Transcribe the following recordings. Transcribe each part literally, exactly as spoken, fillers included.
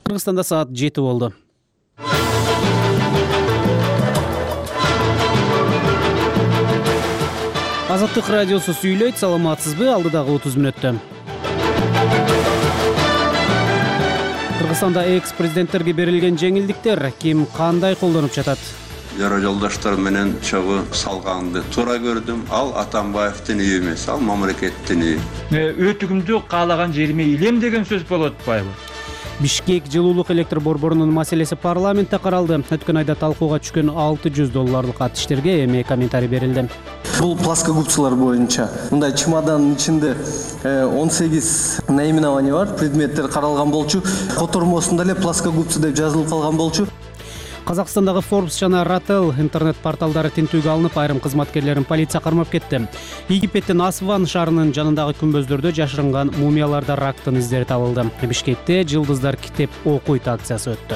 Кыргызстанда саат жети болду. Азаттык радиосу сүйлөйт, саламатсызбы? Алдыдагы отуз мүнөттө. Кыргызстанда экс-президенттерге берилген жеңилдиктер ким кандай колдонуп жатат? Жара жолдаштар менен чогуу салганды туура көрдүм. Ал Атамбаевдин үйү эмес, ал мамлекеттин үйү. Өтүгүмдү каалаган жериме илем деген сөз болуп атпайбы? Бишкек жылуулук электр борборунун маселеси парламентте каралды. Өткөн айда талкууга түшкөн алты жүз долларлык ат иштерге эми комментарий берилди. Бул плоскогубцалар боюнча мындай чемоданын ичинде он сегиз наименование бар, предметтер каралган болчу. Котормосунда эле плоскогубцы деп жазылып калган болчу. Казакстандагы Forbes жана Ratel интернет порталдары тинтүүгө алынып, айрым кызматкерлерин полиция кармап кетти. Египеттин Асван шаарынын жанындагы күмбөздөрдө жашырынган мумияларда рактын издери табылды. Бишкекте жылдыздар китеп окуйт акциясы өттү.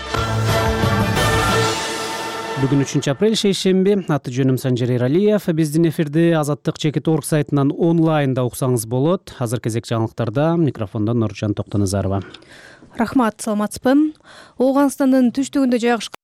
Бүгүн үчүнчү апрель шейшемби. Аты жөнүм Санжар Эралиев. Биздин эфирди Азаттык чекит орг сайтынан онлайнда уксаңыз болот. Азыр кезек жаңылыктарда. Микрофондо Нуржан Токтоназарова. Рахмат, саламатсызбы? Ооганстандын түштүгүндө жайгашкан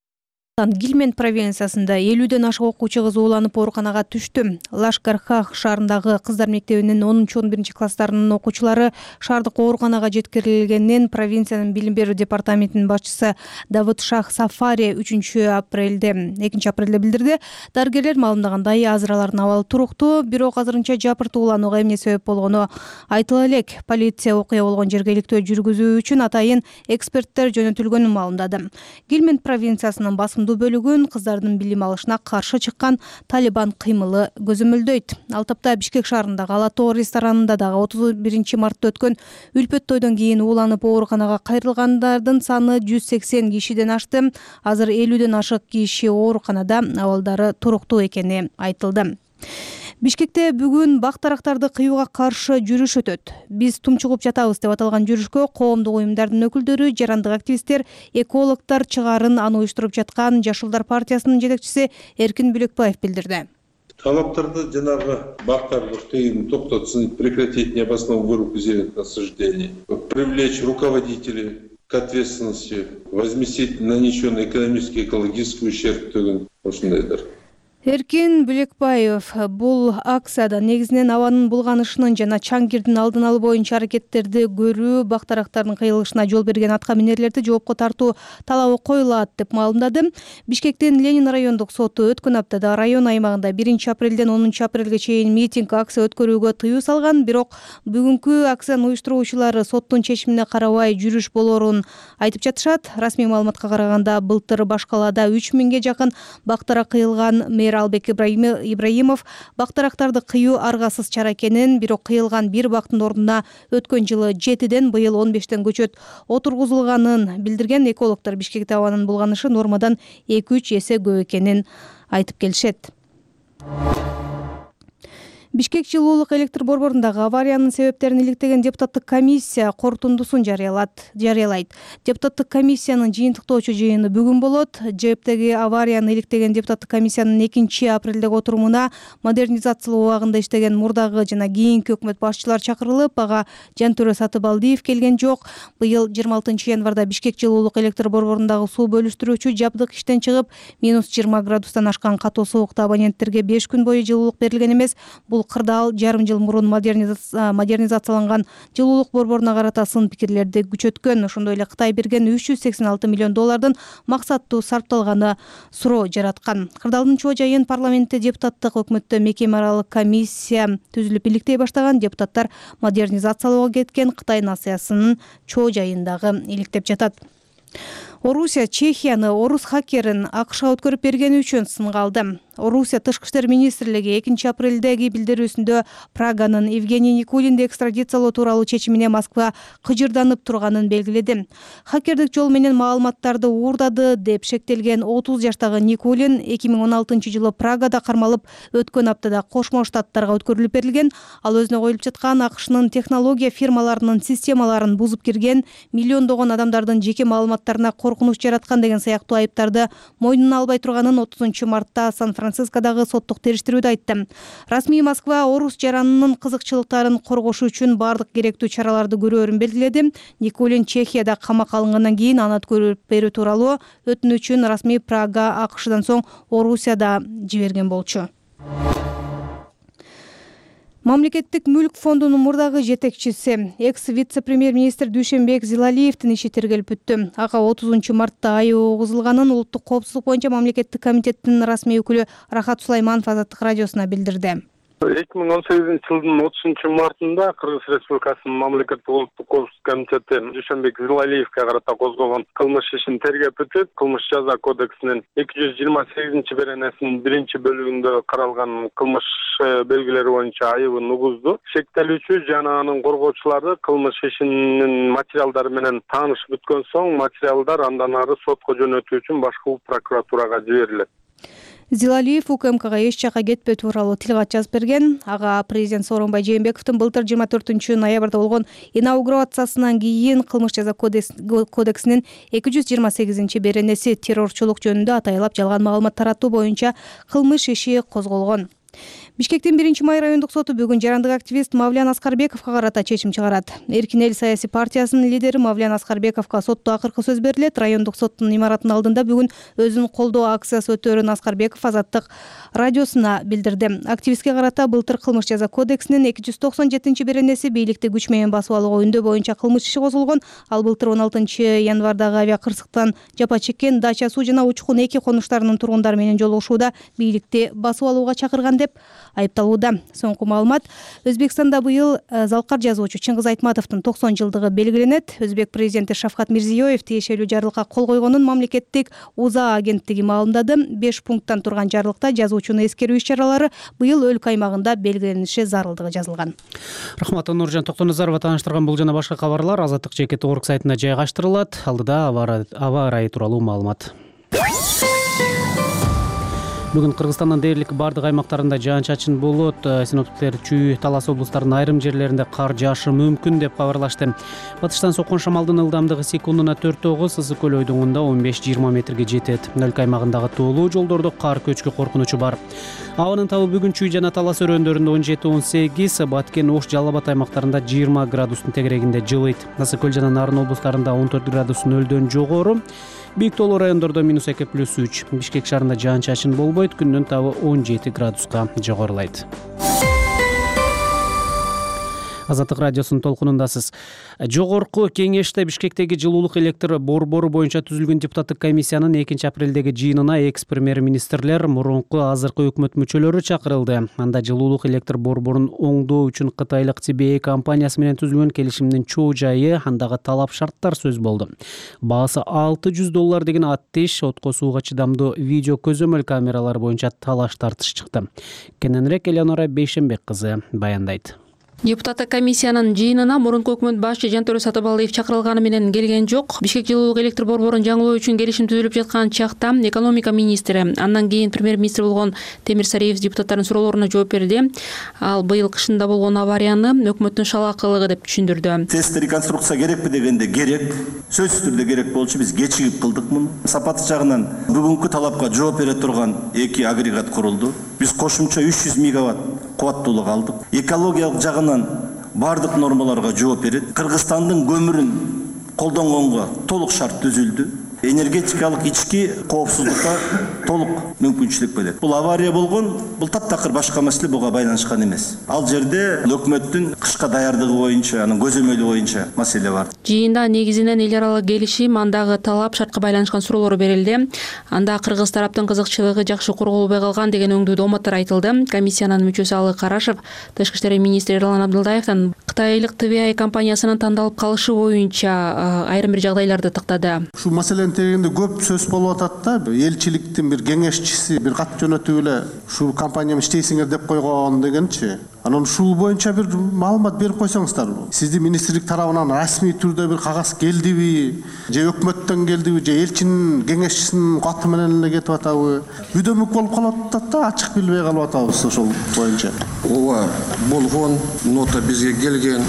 Гилмент провинциясында элүүдөн ашык окуучу кыз ууланып ооруканага түштү. Лашкар-Хах шаарындагы кыздар мектебинин онунчу он биринчи класстарынын окуучулары шаардык ооруканага жеткирилгенин провинциянын билим берүү департаментинин башчысы Давыд Шах Сафари үчүнчү апрелде экинчи апрелде билдирди. Дарыгерлер маалымдагандай азыр алардын абалы туруктуу, бирок азырынча жапырт ууланууга эмне себеп болгону айтыла элек. Полиция окуя болгон жерге иликтөө жүргүзүү үчүн атайын эксперттер жөнөтүлгөнүн маалымдады. Гилмент провинциясынын басым бөлүгүн кыздардын билим алышына каршы чыккан Талибан кыймылы көзөмөлдөйт. Ал тапта Бишкек шаарындагы Ала Тоо ресторанында дагы отуз биринчи мартта өткөн үлпөт тойдон кийин ууланып ооруканага кайрылгандардын саны жүз сексен кишиден ашты. Азыр элүүдөн ашык киши ооруканада, абалдары туруктуу экени айтылды. Бишкекте бүгүн бак-тарактарды кыюуга каршы жүрүш өтөт. Биз тумчугуп жатабыз деп аталган жүрүшкө коомдук уюмдардын өкүлдөрү, жарандык активисттер, экологдор чыгарын, аны уюштуруп жаткан Жашылдар партиясынын жетекчиси Эркин Бүлөкбаев билдирди. Талаптарды жанагы бактарды кыйын токтотсун, прекратить необоснованную вырубку зеленых насаждений, привлечь руководителей к ответственности, возместить нанесенный экономический и экологический ущерб деген ушундайдар. Эркин Бүлөкбаев бул акцияда негизинен абанын булганышынын жана чаң кирдин алдын алуу боюнча аракеттерди көрүү, бак-тарактардын кыйылышына жол берген атка минерлерди жоопко тартуу талабы коюлат деп маалымдады. Бишкектин Ленин райондук соту өткөн аптада район аймагында биринчи апрелден онунчу апрелге чейин митинг, акция өткөрүүгө тыюу салган, бирок бүгүнкү акциянын уюштуруучулары соттун чечимине карабай жүрүш болорун айтып жатышат. Расмий маалыматка караганда былтыр баш калаада үч миңге жакын бак-тарак кыйылган. Албек Ибраимов бак-тарактарды кыюу аргасыз чара экенин, бирок кыйылган бир бактын ордуна өткөн жылы жетиден, быйыл он бештен көчөт отургузулганын билдирген. Экологдор Бишкекте абанын булганышы нормадан эки үч эсе көп экенин айтып келишет. Бишкек жылуулук электр борборундагы авариянын себептерин иликтеген депутаттык комиссия корутундусун жарыялайт. Депутаттык комиссиянын жыйынтыктоочу жыйыны бүгүн болот. ЖЭПтеги аварияны иликтеген депутаттык комиссиянын экинчи апрелдеги отурумуна модернизациялоо убагында иштеген мурдагы жана кийинки өкмөт башчылары чакырылып, ага Жантөрө Сатыбалдиев келген жок. Быйыл жыйырма алтынчы январда Бишкек жылуулук электр борборундагы суу бөлүштүрүүчү жабдык иштен чыгып, минус жыйырма градустан ашкан катуу соокта абоненттерге беш күн бою жылуулук берилген эмес. Бул кырдаал жарым жыл мурун модернизацияланган жылуулук борборуна карата сын пикирлерди күчөткөн. Ошондой эле Кытай берген үч жүз сексен алты миллион доллардын максаттуу сарпталганы суроо жараткан. Кырдаалдын чоо жайын парламентте депутаттык өкмөттө мекеме аралык комиссия түзүлүп иликтей баштаган. Депутаттар модернизациялоого кеткен Кытай насыясынын чоо жайындагы иликтеп жатат. Орусия Чехияны орус хакерин АКШга өткөрүп бергени үчүн сынга алды. Орусия тышкы иштер министрлиги экинчи апрелдеги билдирүүсүндө Праганын Евгений Никулинди экстрадициялоо тууралуу чечимине Москва кыжырданып турганын белгиледи. Хакердик жол менен маалыматтарды уурдады деп шектелген отуз жаштагы Никулин эки миң он алтынчы жылы Прагада кармалып, өткөн аптада Кошмо Штаттарга өткөрүлүп берилген. Ал өзүнө коюлуп жаткан АКШнын технология фирмаларынын системаларын бузуп кирген, миллиондогон адамдардын жеке маалыматтарына коркунуч жараткан деген сыяктуу айыптарды мойнуна албай турганын отузунчу мартта Сан Сан-Францискодагы соттук териштирүүдө айтты. Расмий Москва орус жаранынын кызыкчылыктарын коргош үчүн бардык керектүү чараларды көрөөрүн белгиледи. Никулин Чехияда камакка алынгандан кийин аны көрүп берүү тууралуу өтүнүчүн расмий Прага АКШдан соң Орусияда жиберген болчу. Мамлекеттик мүлк фондунун мурдагы жетекчиси, экс вице-премьер-министр Дүйшөнбек Зилалиевдин иши тергелип бүттү. Ага отузунчу мартта айыбы угузулганын Улуттук коопсуздук боюнча мамлекеттик комитеттин расмий өкүлү Рахат Сулайманов Азаттык радиосуна билдирди. эки миң он сегизинчи жылдын отузунчу мартында Кыргыз Республикасынын мамлекеттик улуттук коопсуздук комитети Дүйшөнбек Зилалиевге карата козголгон кылмыш ишин тергеп өтүп, кылмыш жаза кодексинин эки жүз жыйырма сегизинчи беренесинин биринчи бөлүгүндө каралган кылмыш белгилери боюнча айыбын угузду. Шектелүүчү жана анын коргоочулары кылмыш ишинин материалдары менен таанышып бүткөн соң, материалдар андан ары сотко жөнөтүү үчүн башкы прокуратурага жиберилет. Зилалиев УКМКга эч жакка кетпөө тууралуу тил кат жазып берген. Ага президент Сооронбай Жээнбековдун былтыр жыйырма төртүнчү ноябрда болгон инаугурациясынан кийин кылмыш жаза кодексинин эки жүз жыйырма сегизинчи беренеси террорчулук жөнүндө атайлап жалган маалымат таратуу боюнча кылмыш иши козголгон. Бишкектин биринчи май райондук соту бүгүн жарандык активист Мавлян Аскарбековго карата чечим чыгарат. Эркин эл саясий партиясынын лидери Мавлян Аскарбековго сотто акыркы сөз берилет. Райондук соттун имаратынын алдында бүгүн өзүн колдоо акциясы өтөөрүн Аскарбеков Азаттык радиосуна билдирди. Активистке карата былтыр кылмыш жаза кодексинин эки жүз токсон жетинчи беренеси бийликти күч менен басып алууга үндөө боюнча кылмыш иши козулгон. Ал былтыр он алтынчы январдагы авиа кырсыктан жапа чеккен Дача суу жана Учкун эки конуштарынын тургундары менен жолугушууда бийликти басып алууга чакырган деп айыпталууда. Соңку маалымат: Өзбекстанда быйыл залкар жазуучу Чыңгыз Айтматовдун токсон жылдыгы белгиленет. Өзбек президенти Шавкат Мирзиёев тиешелүү жарлыкка кол койгонун мамлекеттик УЗА агенттиги маалымдады. беш пункттан турган жарлыкта жазуучуну эскерүү иш-чаралары быйыл өлкө аймагында белгилениши зарылдыгы жазылган. Рахмат, Нуржан Токтоназарова тааныштырган бул жана башка кабарлар Азаттык жеке орг сайтына жайгаштырылат. Алдыда аба ырайы тууралуу маалымат. Бүгүн Кыргызстандын дээрлик бардык аймактарында жаан-чачын болот. Синоптиктер Чүй, Талас облустарынын айрым жерлеринде кар жаашы мүмкүн деп кабарлашты. Батыштан соккон шамалдын ылдамдыгы секундуна төрт тогуз, ысык көл ойдуңунда он беш жыйырма метрге жетет. Өлкө аймагындагы тоолуу жолдордо кар көчкү коркунучу бар. Абанын табы бүгүн Чүй жана Талас өрөөндөрүндө он жети он сегиз, Баткен, Ош, Жалал Абад аймактарында жыйырма градустун тегерегинде жылыйт. Ысык көл жана Нарын облустарында он төрт градус нөлдөн жогору. Бийик тоолуу райондордо минус эки плюс үч. Бишкек шаарында жаан-чачын болбойт, күндүн табы он жети градуска жогорулайт. Азаттык радиосунун толкунундасыз. Жогорку кеңеште Бишкектеги жылуулук электр борбору боюнча түзүлгөн депутаттык комиссиянын экинчи апрелдеги жыйынына экс премьер-министрлер, мурунку азыркы өкмөт мүчөлөрү чакырылды. Анда жылуулук электр борборун оңдоо үчүн кытайлык Ти Би Эй компаниясы менен түзүлгөн келишимдин чоо жайы, андагы талап шарттар сөз болду. Баасы алты жүз доллар деген аттеш, отко сууга чыдамдуу видео көзөмөл камералары боюнча талаш тартыш чыкты. Кененирээк Элеонора Бейшенбек кызы баяндайт. Депутаттык комиссиянын жыйынына мурунку өкмөт башчы Жантөрө Сатыбалдиев чакырылганы менен келген жок. Бишкек жылуулук электр борборун жаңылоо үчүн келишим түзүлүп жаткан чакта экономика министри, андан кийин премьер-министр болгон Темир Сариев депутаттардын суроолоруна жооп берди. Ал быйыл кышында болгон аварияны өкмөттүн шалаакылыгы деп түшүндүрдү. Тест реконструкция керекпи дегенде керек. Сөзсүз түрдө керек болчу, биз кечигип кылдык муну. Сапаты жагынан бүгүнкү талапка жооп бере турган эки агрегат курулду. Биз кошумча үч жүз мегаватт кубаттуулук алдык. Экологиялык жагынан бардык нормаларга жооп берет. Кыргызстандын көмүрүн колдонгонго толук шарт түзүлдү. Энергетикалык ички коопсуздукка толук мүмкүнчүлүк берет. Бул авария болгон, бул таптакыр башка маселе, буга байланышкан эмес. Ал жерде өкмөттүн кышка даярдыгы боюнча, анын көзөмөлү боюнча маселе бар. Жыйында негизинен эл аралык келишим, андагы талап шартка байланышкан суроолор берилди. Анда кыргыз тараптын кызыкчылыгы жакшы корголбой калган деген өңдүү доматтар айтылды. Комиссиянын мүчөсү Алы Карашев Тышкы иштер министри Эрлан Абдылдаевден кытайлык Ти Би Эй компаниясынын тандалып калышы боюнча айрым бир жагдайларды тактады. Ушу маселени тегенде көп сөз болуп атат да, элчиликтин бир кеңешчиси бир кат жөнөтүп эле ушул компанияга иштейсиңер деп койгон дегенчи. Анан ушул боюнча бир маалымат берип койсоңуздар. Сиздин министрлик тарабынан расмий түрдө бир кагаз келдиби, же өкмөттөн келдиби, же элчинин кеңешчисинин каты менен эле кетип атабы? Үдөмүк болуп калып атат да, ачык билбей калып атабыз ошол боюнча. Ооба болгон, нота бизге келген.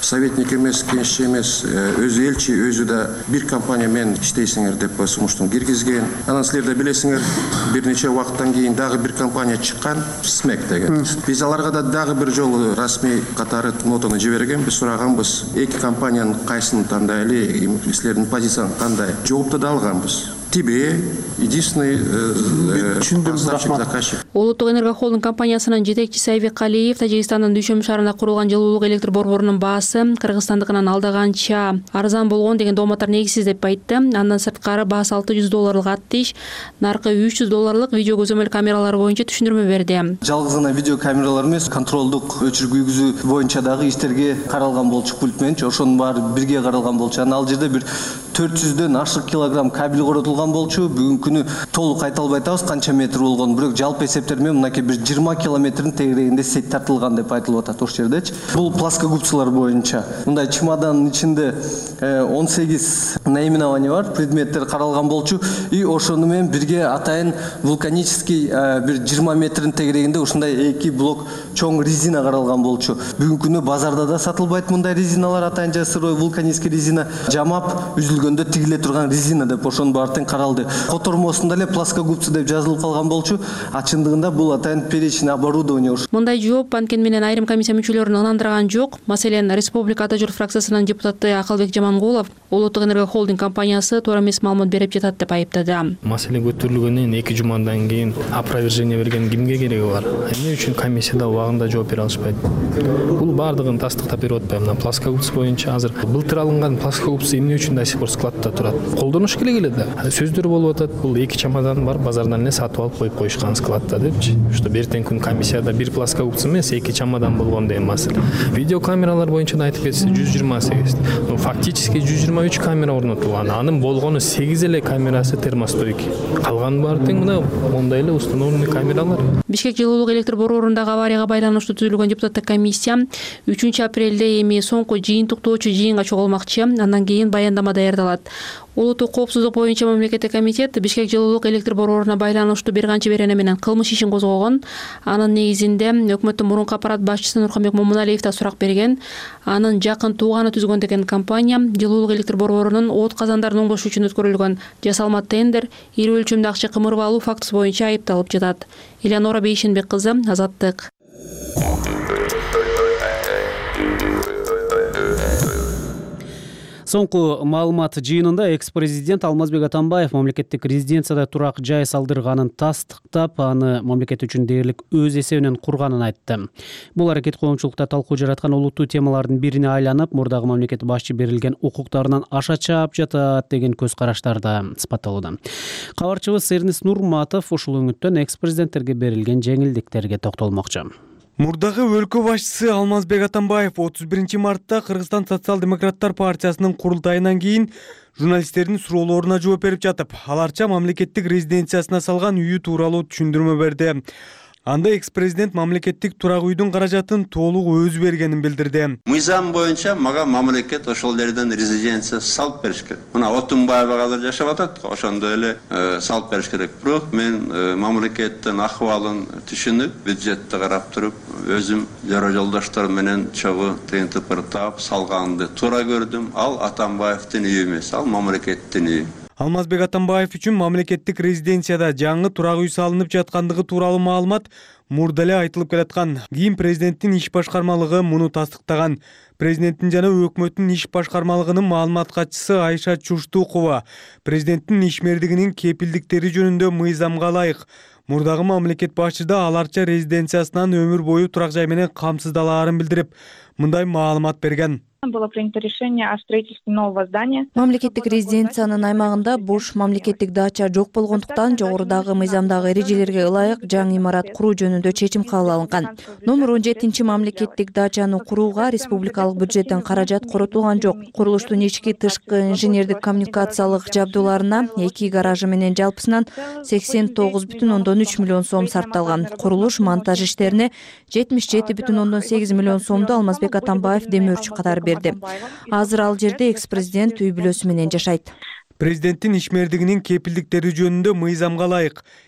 советник эмес, кеңешчи эмес, өзү элчи, өзү да бир компания менен иштейсиңер деп сунуштун киргизген. Анан силер да билесиңер, бир нече убакыттан кийин дагы бир компания чыккан, смек деген. Биз аларга да дагы бир жолу расмий катары нотаны жибергенбиз, сураганбыз. Эки компаниянын кайсысын тандайлы, силердин позицияңыз кандай? Жоопты да алганбыз. Тебе единственный поставщик заказчик. Улуттук энергохолдинг компаниясынын жетекчиси Айбек Калиев Тажикстандын Дүйшөм шаарында курулган жылуулук электр борборунун баасы кыргызстандыкынан алдаганча арзан болгон деген дооматтар негизсиз деп айтты. Андан сырткары баасы алты жүз долларлык аттиш, наркы үч жүз долларлык видео көзөмөл камералары боюнча түшүндүрмө берди. Жалгыз гана видео камералар эмес, контролдук өчүрүк үйгүзүү боюнча дагы иштерге каралган болчу пульт менен, ошонун баары бирге каралган болчу. Анан ал жерде бир төрт жүздөн ашык килограмм кабель коротулган болчу. Бүгүнкү күнү толук айта албай атабыз канча метр болгон, бирок жалпы эсептер менен мынакей бир жыйырма километрдин тегерегинде сеть тартылган деп айтылып атат ошол жердечи. Бул плоскогубцалар боюнча мындай чемоданын ичинде он сегиз наименование бар, предметтер каралган болчу. И ошону менен бирге атайын вулканический бир жыйырма метрдин тегерегинде ушундай эки блок чоң резина каралган болчу. Бүгүнкү күнү базарда да сатылбайт мындай резиналар, атайын сырой вулканический резина, жамап үзүлгөндө тигиле турган резина деп ошонун баардыгын каралды. Котормосунда эле плоскогубцы деп жазылып калган болчу. Ачындыгында бул атайын перечень оборудование. Мындай жооп анткени менен айрым комиссия мүчөлөрүн ынандырган жок. Маселен, Республика Ата журт фракциясынын депутаты Акылбек Жамангулов Улуттук энергохолдинг компаниясы туура эмес маалымат берип жатат деп айыптады. Маселе көтөрүлгөндөн эки жумадан кийин опровержение берген кимге кереги бар? Эмне үчүн комиссияда убагында жооп бере алышпайт? Бул бардыгын тастыктап берип атпайбы? Мына плоскогубц боюнча азыр былтыр алынган плоскогубц эмне үчүн до сих пор складта турат? Колдонуш керек эле да. Сөздөр болуп атат, бул эки чемодан бар, базардан эле сатып алып коюп коюшкан складта депчи. Что бертең күн комиссияда бир плоскогубц эмес, эки чемодан болгон деген маселе. Видео камералар боюнча да айтып кетсе жүз жыйырма сегиз. Ну фактически жүз жыйырма үч камера орнотулган. Анын болгону сегиз эле камерасы термостойки. Калган баары тең мына мондай эле установленный камералар. Бишкек жылуулук электр борборундагы аварияга байланыштуу түзүлгөн депутаттык комиссия үчүнчү апрелде эми соңку жыйынтыктоочу жыйынга чогулмакчы. Андан кийин баяндама даярдалат. Улуттук коопсуздук боюнча мамлекеттик комитет Бишкек жылуулук электр борборуна байланыштуу бир канча берене менен кылмыш ишин козгогон. Анын негизинде өкмөттүн мурунку аппарат башчысы Нурканбек Момуналиев да сурак берген. Анын жакын тууганы түзгөн деген компания жылуулук электр борборунун от казандарын оңдош үчүн өткөрүлгөн жасалма тендер, ири өлчөмдө акча кымырып алуу фактысы боюнча айыпталып жатат. Элеонора Бейшенбек кызы, Азаттык. Соңку маалымат жыйынында экс-президент Алмазбек Атамбаев мамлекеттик резиденцияда турак жай салдырганын тастыктап, аны мамлекет үчүн дээрлик өз эсебинен курганын айтты. Бул аракет коомчулукта талкуу жараткан олуттуу темалардын бирине айланып, мурдагы мамлекет башчы берилген укуктарынан аша чаап жатат деген көз караштарда сыпатталууда. Кабарчыбыз Эрнис Нурматов ушул өңүттөн экс-президенттерге берилген жеңилдиктерге токтолмокчу. Мурдагы өлкө башчысы Алмазбек Атамбаев отуз биринчи мартта Кыргызстан социал-демократтар партиясынын курултайынан кийин журналисттердин суроолоруна жооп берип жатып, аларча мамлекеттик резиденциясына салган үйү тууралуу түшүндүрмө берди. Анда экс-президент мамлекеттик турак үйдүн каражатын толук өзү бергенин билдирди. Мыйзам боюнча мага мамлекет ошол жерден резиденция салып бериш керек. Мына Отунбаева азыр жашап атат, ошондой эле салып бериш керек. Бирок мен мамлекеттин акыбалын түшүнүп, бюджетти карап туруп, өзүм жара жолдоштор менен чогуу тынтып таап салганды туура көрдүм. Ал Атамбаевдин үйү эмес, ал мамлекеттин үйү. Алмазбек Атамбаев үчүн мамлекеттик резиденцияда жаңы турак үй салынып жаткандыгы тууралуу маалымат мурда эле айтылып келаткан. Кийин президенттин иш башкармалыгы муну тастыктаган. Президенттин жана өкмөттүн иш башкармалыгынын маалымат катчысы Айша Чуштукова президенттин ишмердигинин кепилдиктери жөнүндө мыйзамга ылайык мурдагы мамлекет башчыда аларча резиденциясынан өмүр бою турак жай менен камсыздалаарын билдирип, мындай маалымат берген. Было принято решение о строительстве нового здания. Мамлекеттик резиденциянын аймагында буш мамлекеттик дача жок болгондуктан жогорудагы мыйзамдагы эрежелерге ылайык жаңы имарат куруу жөнүндө чечим кабыл алынган. Номер он жетинчи мамлекеттик дачаны курууга республикалык бюджеттен каражат коротулган жок. Курулуштун ички тышкы инженердик коммуникациялык жабдууларына эки гаражы менен жалпысынан сексен тогуз бүтүн ондон үч миллион сом сарпталган. Курулуш монтаж иштерине жетимиш жети бүтүн ондон сегиз миллион сомду Алмазбек Атамбаев демөөрчү катары берди. Азыр ал жерде экс-президент үй бүлөсү менен жашайт. Президенттин ишмердигинин кепилдиктери жөнүндө мыйзамга ылайык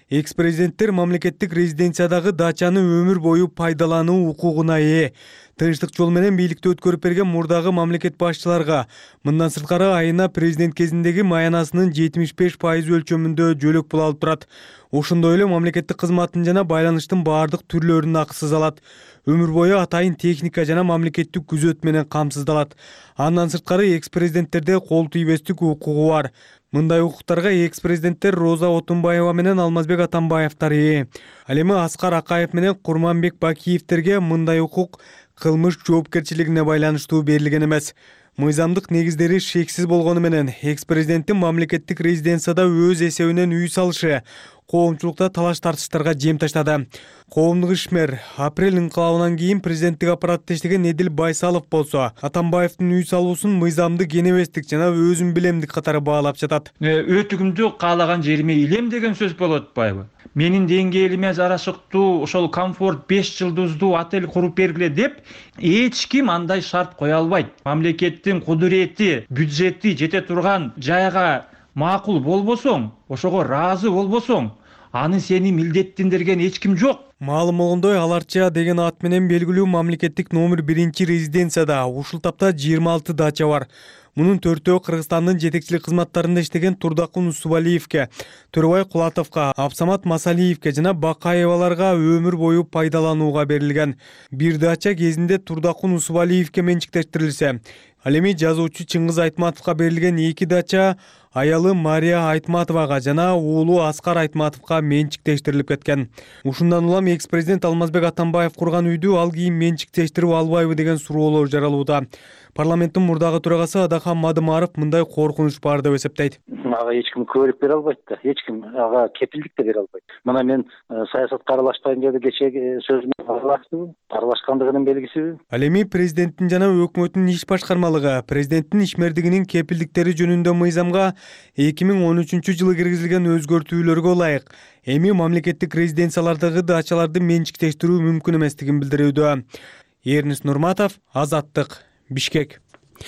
экс президенттер мамлекеттик резиденциядагы дачаны өмүр бою пайдалануу укугуна ээ. Тынчтык жол менен бийликти өткөрүп берген мурдагы мамлекет башчыларга мындан сырткары айына президент кезиндеги маянасынын жетимиш беш пайыз өлчөмүндө жөлөк пул алып турат. Ошондой эле мамлекеттик кызматтын жана байланыштын баардык түрлөрүн акысыз алат. Өмүр бою атайын техника жана мамлекеттик күзөт менен камсыздалат. Андан сырткары экс президенттерде кол тийбестик укугу бар. Мындай укуктарга экс президенттер Роза Отунбаева менен Алмазбек Атамбаевтар ээ. Ал эми Аскар Акаев менен Курманбек Бакиевтерге мындай укук кылмыш жоопкерчилигине байланыштуу берилген эмес. Мыйзамдык негиздери шексиз болгону менен экс президенттин мамлекеттик резиденцияда өз эсебинен үй салышы коомчулукта талаш тартыштарга жем таштады. Коомдук ишмер апрель инкылабынан кийин президенттик аппаратта иштеген Эдил Байсалов болсо, Атамбаевдин үй салуусун мыйзамдык кенебестик жана өзүн билемдик катары баалап жатат. Өтүгүмдү каалаган жериме илем деген сөз болот атпайбы? Менин деңгээлиме жарашыктуу ошол комфорт беш жылдыздуу отель куруп бергиле деп эч ким андай шарт кое албайт. Мамлекеттин кудурети, бюджети жете турган жайга макул болбосоң, ошого ыраазы болбосоң, аны сени милдеттендирген эч ким жок. Маалым болгондой, Аларча деген ат менен белгилүү мамлекеттик номер биринчи резиденцияда ушул тапта жыйырма алты дача бар. Мунун төртөө Кыргызстандын жетекчилик кызматтарында иштеген Турдакун Усубалиевке, Төрөбай Кулатовго, Абсамат Масалиевке жана Бакаеваларга өмүр бою пайдаланууга берилген. Бир дача кезинде Турдакун Усубалиевке менчиктештирилсе, ал эми жазуучу Чыңгыз Айтматовго берилген эки дача аялы Мария Айтматовага жана уулу Аскар Айтматовго менчиктештирилип кеткен. Ушундан улам экс президент Алмазбек Атамбаев курган үйдү ал кийин менчиктештирип албайбы деген суроолор жаралууда. Парламенттин мурдагы төрагасы Адахан Мадымаров мындай коркунуч бар деп эсептейт. Ага эч ким күбөлүк бере албайт да, эч ким ага кепилдик да бере албайт. Мына мен саясатка аралашпайм деп кечеги сөзүмө аралаштым, аралашкандыгынын белгисиби. Ал эми президенттин жана өкмөттүн иш башкармалыгы президенттин ишмердигинин кепилдиктери жөнүндө мыйзамга эки миң он үчүнчү жылы киргизилген өзгөртүүлөргө ылайык эми мамлекеттик резиденциялардагы дачаларды менчиктештирүү мүмкүн эместигин билдирүүдө. Эрнис Нурматов, Азаттык, Бишкек.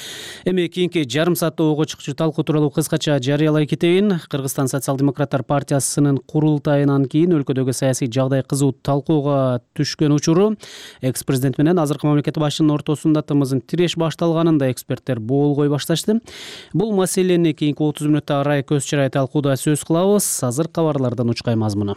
Эми кийинки жарым саатта ого чыкчу талкуу тууралуу кыскача жарыялай кетейин. Кыргызстан социал-демократтар партиясынын курултайынан кийин өлкөдөгү саясий жагдай кызуу талкууга түшкөн учуру экс-президент менен азыркы мамлекет башчынын ортосунда тымызын тиреш башталганында эксперттер боолгой башташты. Бул маселени кийинки отуз мүнөттө арай көз чырай талкууда сөз кылабыз. Азыр кабарлардан учкай мазмуну.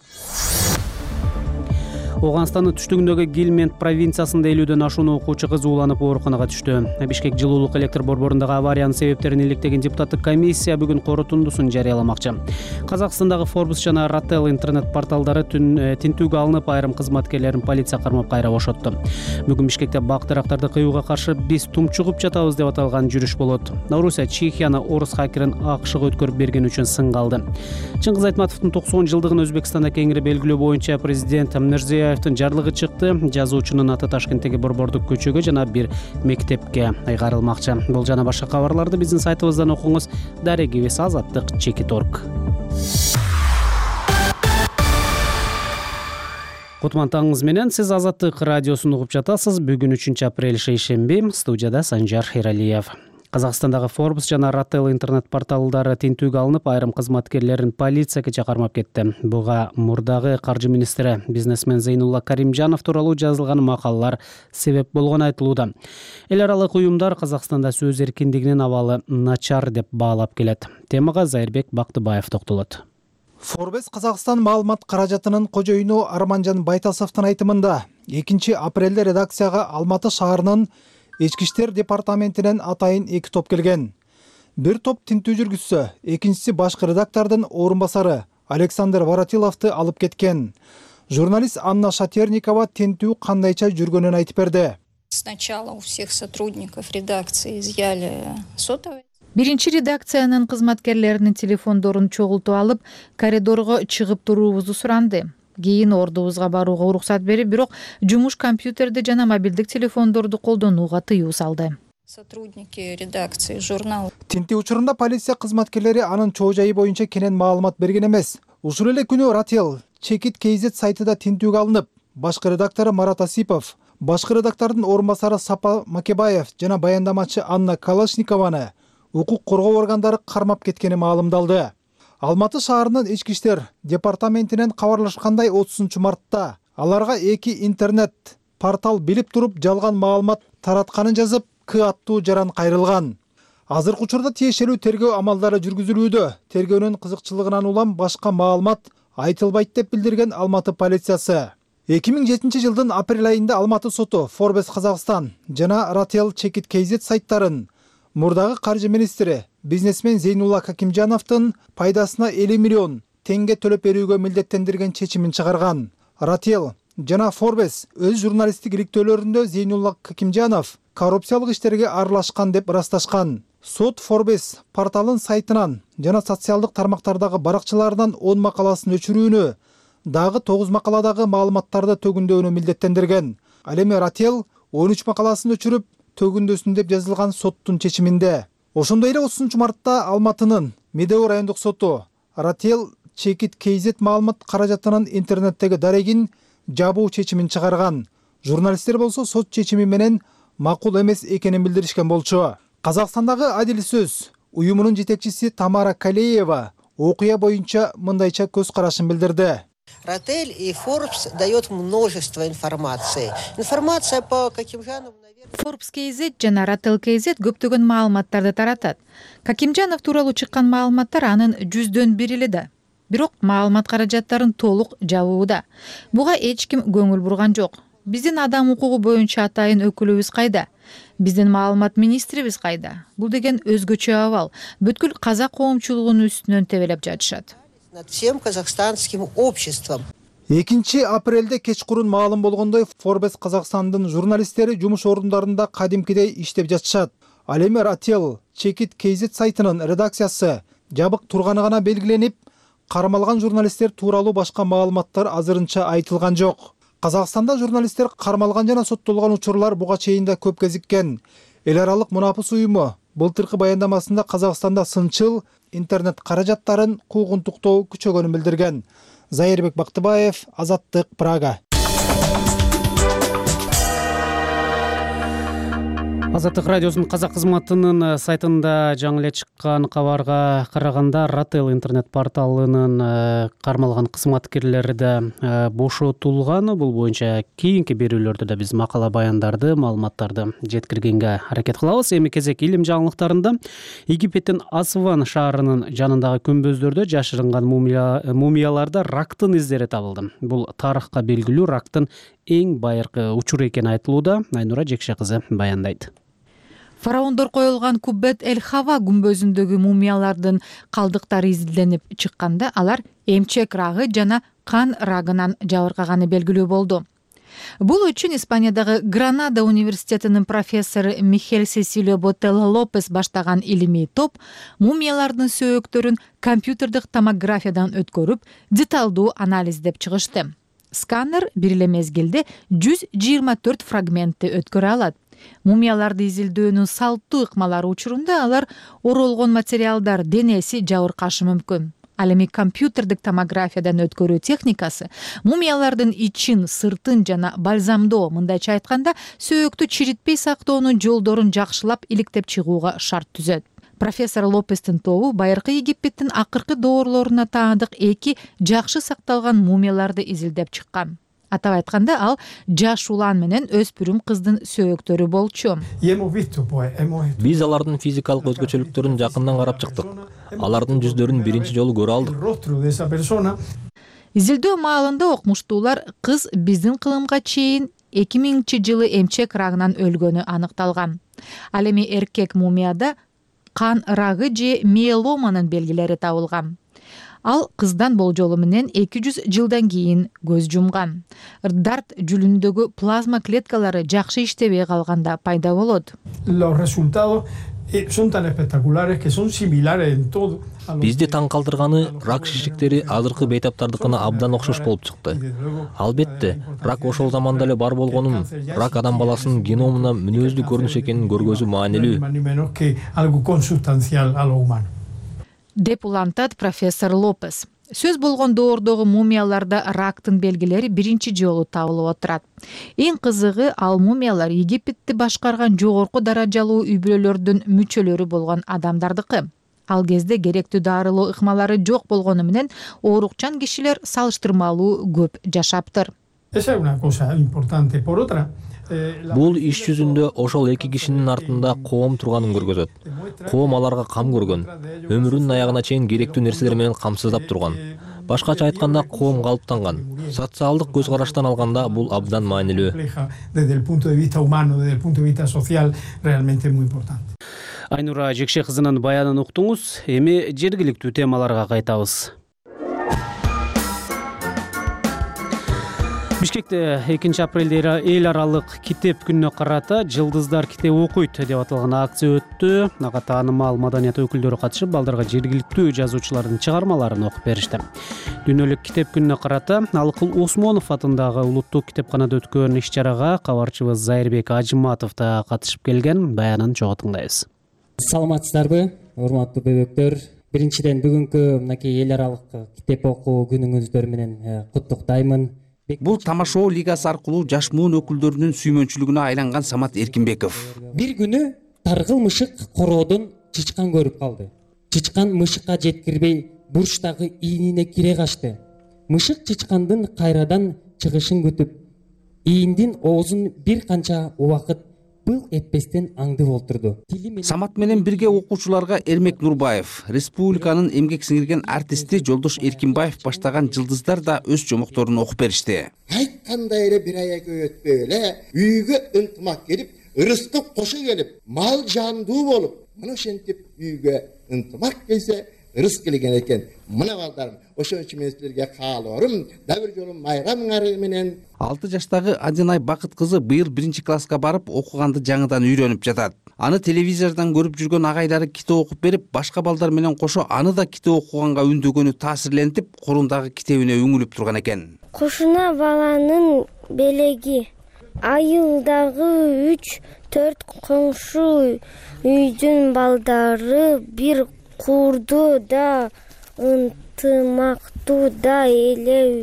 Оганстандын түштүгүндөгү Гилмент провинциясында элүүдөн ашуун окуучу кыз ууланып ооруканага түштү. Бишкек жылуулук электр борборундагы авариянын себептерин иликтеген депутаттык комиссия бүгүн корутундусун жарыяламакчы. Казакстандагы Forbes жана Ratel интернет порталдары тинтүүгө алынып, айрым кызматкерлерин полиция кармап кайра бошотту. Бүгүн Бишкекте бак дарактарды кыюуга каршы биз тумчугуп жатабыз деп аталган жүрүш болот. Орусия Чехияны орус хакерин АКШга өткөрүп берген үчүн сынга алды. Чыңгыз Айтматовдун токсон жылдыгын Өзбекстанда кеңири белгилөө боюнча президент Мирзиёевдун жарлыгы чыкты. Жазуучунун аты Ташкенттеги борбордук көчөгө жана бир мектепке айгарылмакчы. Бул жана башка кабарларды биздин сайтыбыздан окуңуз. Дарегибиз Азаттык чекит точка орг. Кутман таңыңыз менен сиз Азаттык радиосун угуп жатасыз. Бүгүн үчүнчү апрель шейшемби, студияда Санжар Хиралиев. Казакстандагы Forbes жана Ratel интернет порталдары тинтүүгө алынып, айрым кызматкерлерин полицияга чакырмап кетти. Буга мурдагы каржы министри бизнесмен Зейнулла Каримжанов тууралуу жазылган макалалар себеп болгону айтылууда. Эл аралык уюмдар Казакстанда сөз эркиндигинин абалы начар деп баалап келет. Темага Зайырбек Бактыбаев токтолот. Forbes Казакстан маалымат каражатынын кожоюну Арманжан Байтасовдун айтымында экинчи апрелде редакцияга Алматы шаарынын Ички иштер департаментинен атайын эки топ келген. Бир топ тинтүү жүргүзсө, экинчиси башкы редактордун орун басары Александр Воротиловду алып кеткен. Журналист Анна Шатерникова тинтүү кандайча жүргөнүн айтып берди. Сначала у всех сотрудников редакции изъяли сотовые. Биринчи редакциянын кызматкерлеринин телефондорун чогултуп алып, коридорго чыгып туруубузду суранды. Кийин ордубузга барууга уруксат берип, бирок жумуш компьютерди жана мобилдик телефондорду колдонууга тыюу салды. Сотрудники редакции журнал. Тинтүү учурунда полиция кызматкерлери анын чоо жайы боюнча кенен маалымат берген эмес. Ушул эле күнү Ratel Чекит кей зет сайтыда тинтүүгө алынып, башкы редактору Марат Асипов, башкы редактордун орун басары Сапа Макебаев жана баяндамачы Анна Калашникованы укук коргоо органдары кармап кеткени маалымдалды. Алматы шаарынын ички иштер департаментинен кабарлашкандай отузунчу мартта аларга эки интернет портал билип туруп жалган маалымат таратканын жазып К аттуу жаран кайрылган. Азыркы учурда тиешелүү тергөө амалдары жүргүзүлүүдө. Тергөөнүн кызыкчылыгынан улам башка маалымат айтылбайт деп билдирген Алматы полициясы. эки миң жетинчи жылдын апрель айында Алматы соту Forbes Казакстан жана Ratel Check It K Z сайттарын мурдагы каржы министри бизнесмен Зейнулла Какимжановдун пайдасына элүү миллион теңге төлөп берүүгө милдеттендирген чечимин чыгарган. Ratel жана Forbes өз журналисттик иликтөөлөрүндө Зейнулла Какимжанов коррупциялык иштерге аралашкан деп ырасташкан. Сот Forbes порталын сайтынан жана социалдык тармактардагы баракчаларынан он макаласын өчүрүүнү, дагы тогуз макаладагы маалыматтарды төгүндөөнү милдеттендирген. Ал эми Ratel он үч макаласын өчүрүп төгүндөсүн деп жазылган соттун чечиминде. Ошондой эле отузунчу мартта Алматынын Медеу райондук соту Ratel Check It K Z маалымат каражатынын интернеттеги дарегин жабуу чечимин чыгарган. Журналисттер болсо сот чечими менен макул эмес экенин билдиришкен болчу. Казакстандагы Адил сөз уюмунун жетекчиси Тамара Калеева окуя боюнча мындайча көз карашын билдирди. Ratel и Forbes дает множество информации. Информация по Какимжанову. Forbes K Z жана Ratel K Z көптөгөн маалыматтарды таратат. Какимжанов тууралуу чыккан маалыматтар анын жүздөн бири эле да. Бирок маалымат каражаттарын толук жабууда. Буга эч ким көңүл бурган жок. Биздин адам укугу боюнча атайын өкүлүбүз кайда? Биздин маалымат министрибиз кайда? Бул деген өзгөчө абал. Бүткүл казак коомчулугунун үстүнөн тебелеп жатышат. Над всем казахстанским обществом. экинчи апрелде кечкурун маалым болгондой Forbes Казакстандын журналисттери жумуш орундарында кадимкидей иштеп жатышат. Ал эми Ratel Check It K Z сайтынын редакциясы жабык турганы гана белгиленип, кармалган журналисттер тууралуу башка маалыматтар азырынча айтылган жок. Казакстанда журналисттер кармалган жана соттолгон учурлар буга чейин да көп кезиккен. Эл аралык мунапыс уюму былтыркы баяндамасында Казакстанда сынчыл интернет каражаттарын куугунтуктоо күчөгөнүн билдирген. Зайырбек Бактыбаев, Азаттык, Прага. Азаттык радиосунун казак кызматынын сайтында жаңы эле чыккан кабарга караганда Ratel интернет порталынын кармалган кызматкерлери да бошотулган. Бул боюнча кийинки берүүлөрдө да биз макала баяндарды, маалыматтарды жеткиргенге аракет кылабыз. Эми кезек илим жаңылыктарында Египеттин Асван шаарынын жанындагы күмбөздөрдө жашырынган мумияларда рактын издери табылды. Бул тарыхка белгилүү рактын эң байыркы учуру экени айтылууда. Айнура Жекше кызы баяндайт. Фараондор коюлган Куббет эль-Хава күмбөзүндөгү мумиялардын калдыктары изилденип чыкканда алар эмчек рагы жана кан рагынан жабыркаганы белгилүү болду. Бул үчүн Испаниядагы Гранада университетинин профессору Михель Сесилио Ботелло Лопес баштаган илимий топ мумиялардын сөөктөрүн компьютердик томографиядан өткөрүп, деталдуу анализдеп чыгышты. Сканер бир эле мезгилде жүз жыйырма төрт фрагментти өткөрө алат. Мумияларды изилдөөнүн салттуу ыкмалары учурунда алар оролгон материалдар денеси жабыркашы мүмкүн. Ал эми компьютердик томографиядан өткөрүү техникасы мумиялардын ичин, сыртын жана бальзамдоо, мындайча айтканда, сөөктү чиритпей сактоонун жолдорун жакшылап иликтеп чыгууга шарт түзөт. Профессор Лопестин тобу байыркы Египеттин акыркы доорлоруна таандык эки жакшы сакталган мумияларды изилдеп чыккан. Атап айтканда, ал жаш улан менен өспүрүм кыздын сөөктөрү болчу. Биз алардын физикалык өзгөчөлүктөрүн жакындан карап чыктык. Алардын жүздөрүн биринчи жолу көрө алдык. Изилдөө маалында окумуштуулар кыз биздин кылымга чейин эки миңинчи жылы эмчек рагынан өлгөнү аныкталган. Ал эми эркек мумияда кан рагы же миеломанын белгилери табылган. Ал кыздан болжолу менен эки жүз жылдан кийин көз жумган. Дарт жүлүндөгү плазма клеткалары жакшы иштебей калганда пайда болот. Бизди таң калтырганы рак шишиктери азыркы бейтаптардыкына абдан окшош болуп чыкты. Албетте, рак ошол заманда эле бар болгонун, рак адам баласынын геномуна мүнөздүү көрүнүш экенин көргөзүү маанилүү. Деп улантат профессор Лопес. Сөз болгон доордогу мумияларда рактын белгилери биринчи жолу табылып отурат. Эң кызыгы, ал мумиялар Египетти башкарган жогорку даражалуу үй бүлөлөрдүн мүчөлөрү болгон адамдардыкы. Ал кезде керектүү дарылоо ыкмалары жок болгону менен оорукчан кишилер салыштырмалуу көп жашаптыр. Бул иш жүзүндө ошол эки кишинин артында коом турганын көргөзөт. Коом аларга кам көргөн, өмүрүнүн аягына чейин керектүү нерселер менен камсыздап турган. Башкача айтканда, коом калыптанган. Социалдык көз караштан алганда бул абдан маанилүү. Айнура Жекше кызынын баянын уктуңуз. Эми жергиликтүү темаларга кайтабыз. Бишкекте экинчи апрелде эл аралык китеп күнүнө карата «Жылдыздар китеп окуйт» деп аталган акция өттү. Ага таанымал маданият өкүлдөрү катышып, балдарга жергиликтүү жазуучулардын чыгармаларын окуп беришти. Дүйнөлүк китеп күнүнө карата Алыкул Осмонов атындагы улуттук китепканада өткөн иш-чарага кабарчыбыз Зайырбек Ажыматов да катышып келген. Баянын чогуу тыңдайбыз. Саламатсыздарбы, урматтуу бөбөктөр? Биринчиден бүгүнкү мынакей эл аралык китеп окуу күнүңүздөр менен куттуктаймын. Бул тамашоо лигасы аркылуу жаш муун өкүлдөрүнүн сүймөнчүлүгүнө айланган Самат Эркинбеков. Бир күнү таргыл мышык короодон чычкан көрүп калды. Чычкан мышыкка жеткирбей бурчтагы ийинине кире качты. Мышык чычкандын кайрадан чыгышын күтүп, ийиндин оозун бир канча убакыт былк этпестен аңдып отурду. Самат менен бирге окуучуларга Эрмек Нурбаев, республиканын эмгек сиңирген артисти Жолдош Эркинбаев баштаган «Жылдыздар» да өз жомокторун окуп беришти. Айткандай эле бир ай өтпөй эле үйгө ынтымак келип, ырыстык кошо келип, мал жандуу болуп, мына ошентип үйгө ынтымак келсе, ырыс келген экен. Мына балдарым, ошон үчүн мен силерге каалоорум, да бир жолу майрамыңар менен. алты жаштагы Адинай Бакыт кызы быйыл биринчи класска барып, окуганды жаңыдан үйрөнүп жатат. Аны телевизордон көрүп жүргөн агайлары китеп окуп берип, башка балдар менен кошо аны да китеп окуганга үндөгөнү таасирлентип, корундагы китебине үңүлүп турган экен. Кушуна баланын белеги, айылдагы үч төрт коңшу үйдүн балдары бир курду да ынтымактуу да эле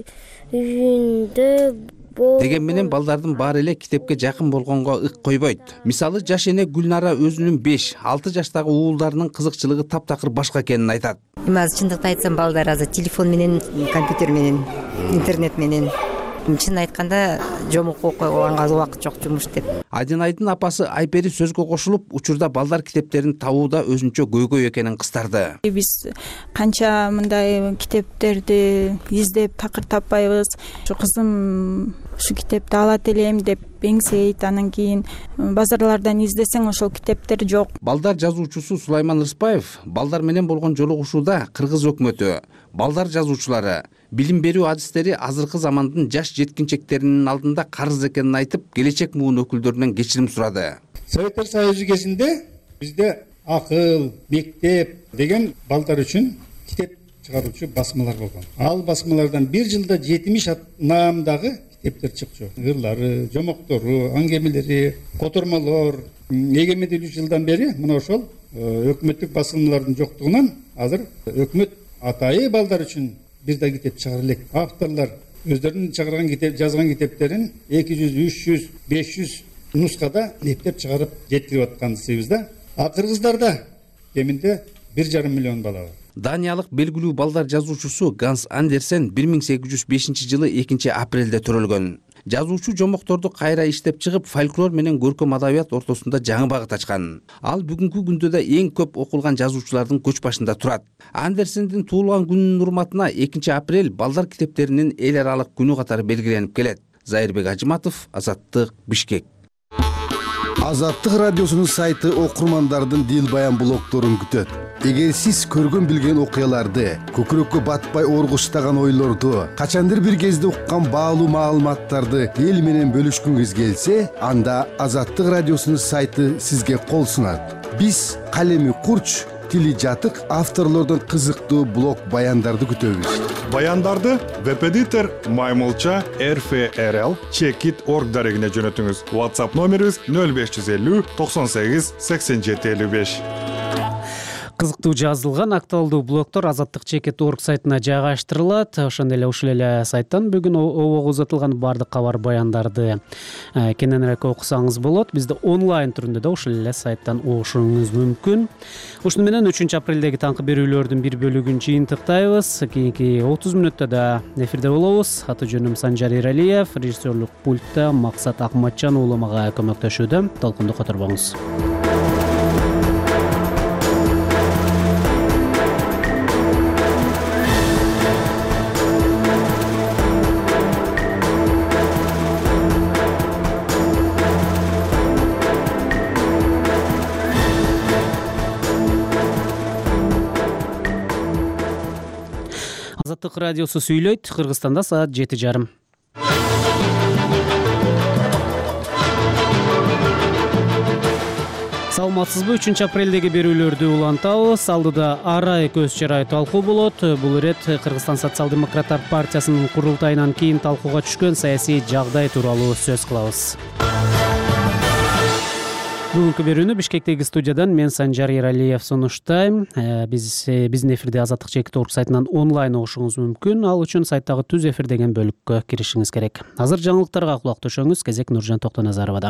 үйүндө болду. Деген менен балдардын баары эле китепке жакын болгонго ык койбойт. Мисалы, жаш эне Гүлнара өзүнүн беш алты жаштагы уулдарынын кызыкчылыгы таптакыр башка экенин айтат. Эми азыр чындыкты айтсам, балдар азыр телефон менен, компьютер менен, интернет менен, чын айтканда жомок окуганга убакыт жок, жумуш деп. Адинайдын апасы Айпери сөзгө кошулуп, учурда балдар китептерин табууда өзүнчө көйгөй экенин кыстарды. Биз канча мындай китептерди издеп такыр таппайбыз. Ушу кызым ушу китепти алат элем деп эңсейт, анан кийин базарлардан издесең ошол китептер жок. Балдар жазуучусу Сулайман Рыспаев балдар менен болгон жолугушууда Кыргыз өкмөтү, балдар жазуучулары, билим берүү адистери азыркы замандын жаш жеткинчектеринин алдында карыз экенин айтып, келечек муун өкүлдөрүнөн кечирим сурады. Советтер Союзу кезинде бизде акыл, мектеп деген балдар үчүн китеп чыгаруучу басмалар болгон. Ал басмалардан бир жылда жетимиш наамдагы китептер чыкчу. Ырлары, жомоктору, аңгемелери, котормолор. Эгемендүүлүк жылдан бери мына ошол өкмөттүк басылмалардын жоктугунан азыр өкмөт атайы балдар үчүн бир да китеп чыгара элек. Авторлор өздөрүнүн чыгарган китеп, жазган китептерин эки жүз, үч жүз, беш жүз нускада эптеп чыгарып жеткирип аткансыбыз да. А кыргыздарда кеминде бир жарым миллион бала бар. Даниялык белгилүү балдар жазуучусу Ганс Андерсен бир миң сегиз жүз бешинчи жылы экинчи апрелде төрөлгөн. Жазуучу жомокторду кайра иштеп чыгып, фольклор менен көркөм адабият ортосунда жаңы багыт ачкан. Ал бүгүнкү күндө да эң көп окулган жазуучулардын көч башында турат. Андерсендин туулган күнүнүн урматына экинчи апрель балдар китептеринин эл аралык күнү катары белгиленип келет. Зайырбек Ажыматов, Азаттык, Бишкек. Азаттык радиосунун сайты окурмандардын дил баян блогторун күтөт. Эгер сиз көргөн билген окуяларды, көкүрөккө батпай оргуштаган ойлорду, качандыр бир кезде уккан баалуу маалыматтарды эл менен бөлүшкүңүз келсе, анда Азаттык радиосунун сайты сизге кол сунат. Биз калеми курч, тили жатык авторлордон кызыктуу блог баяндарды күтөбүз. Баяндарды веб-эдитор Маймылча эр эф эр эл чекит точка орг дарегине жөнөтүңүз. WhatsApp номерибиз нөл беш жүз элүү токсон сегиз сексен жети элүү беш. кызыктуу жазылган актуалдуу блогдор азаттык чекит орг сайтына жайгаштырылат. Ошондой эле ушул эле сайттан бүгүн обого узатылган баардык кабар баяндарды кененирээк окусаңыз болот. Бизди онлайн түрүндө да ушул эле сайттан угушуңуз мүмкүн. Ушуну менен үчүнчү апрелдеги таңкы берүүлөрдүн бир бөлүгүн жыйынтыктайбыз. Кийинки отуз мүнөттө да эфирде болобуз. Аты жөнүм Санжар Эралиев, режиссерлук пультта Максат Акматжан уулу мага көмөктөшүүдө. Толкунду которбоңуз. Азаттык радиосу сүйлөйт. Кыргызстанда саат жети жарым. Саламатсызбы? үчүнчү апрелдеги берүүлөрдү улантабыз. Алдыда арай көз чарай талкуу болот. Бул ирет Кыргызстан социал-демократтар партиясынын курултайынан кийин талкууга түшкөн саясий жагдай тууралуу сөз кылабыз. Бүгүнкү берүүнү Бишкектеги студиядан мен Санжар Эралиев сунуштайм. Биз биздин эфирде азаттык чекит орг сайтынан онлайн угушуңуз мүмкүн. Ал үчүн сайттагы түз эфир деген бөлүккө киришиңиз керек. Азыр жаңылыктарга кулак төшөңүз. Кезек Нуржан Токтоназаровада.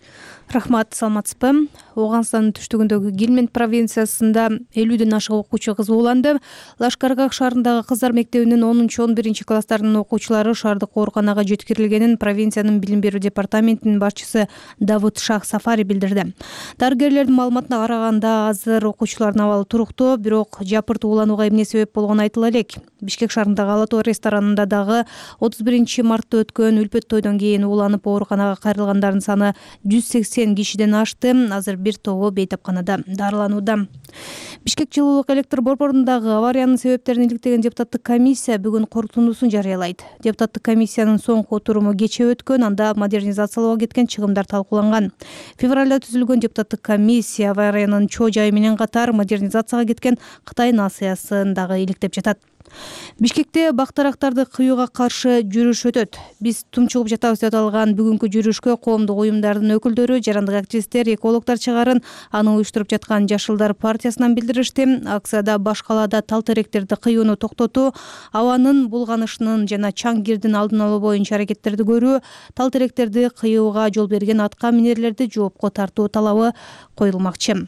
Рахмат, саламатсызбы? Оганстандын түштүгүндөгү Гилмент провинциясында элүүдөн ашык окуучу кыз ууланды. Лашкаргах шаарындагы кыздар мектебинин онунчу он биринчи класстарынын окуучулары шаардык ооруканага жеткирилгенин провинциянын билим берүү департаментинин башчысы Давуд Шах Сафари билдирди. Дарыгерлердин маалыматына караганда азыр окуучулардын абалы туруктуу, бирок жапырт ууланууга эмне себеп болгону айтыла элек. Бишкек шаарындагы Ала Тоо ресторанында дагы отуз биринчи мартта өткөн үлпөт тойдон кийин ууланып ооруканага кайрылгандардын саны жүз сексен кишиден ашты. Азыр бир тобу бейтапканада дарыланууда. Бишкек жылуулук электр борборундагы авариянын себептерин иликтеген депутаттык комиссия бүгүн корутундусун жарыялайт. Депутаттык комиссиянын соңку отуруму кечээ өткөн, анда модернизациялоого кеткен чыгымдар талкууланган. Февралда түзүлгөн депутаттык комиссия авариянын чоо жайы менен катар модернизацияга кеткен Кытай насыясын дагы иликтеп жатат. Бишкекте бактарактарды кыюуга каршы жүрүш өтөт. Биз тумчугуп жатабыз деп аталган бүгүнкү жүрүшкө коомдук уюмдардын өкүлдөрү, жарандык активисттер, экологдор чыгарын, аны уюштуруп жаткан Жашылдар партиясынан билдиришти. Акцияда баш калаада тал теректерди кыюуну токтотуу, абанын булганышынын жана чаң кирдин алдын алуу боюнча аракеттерди көрүү, тал теректерди кыюуга жол берген атка минерлерди жоопко тартуу талабы коюлмакчы.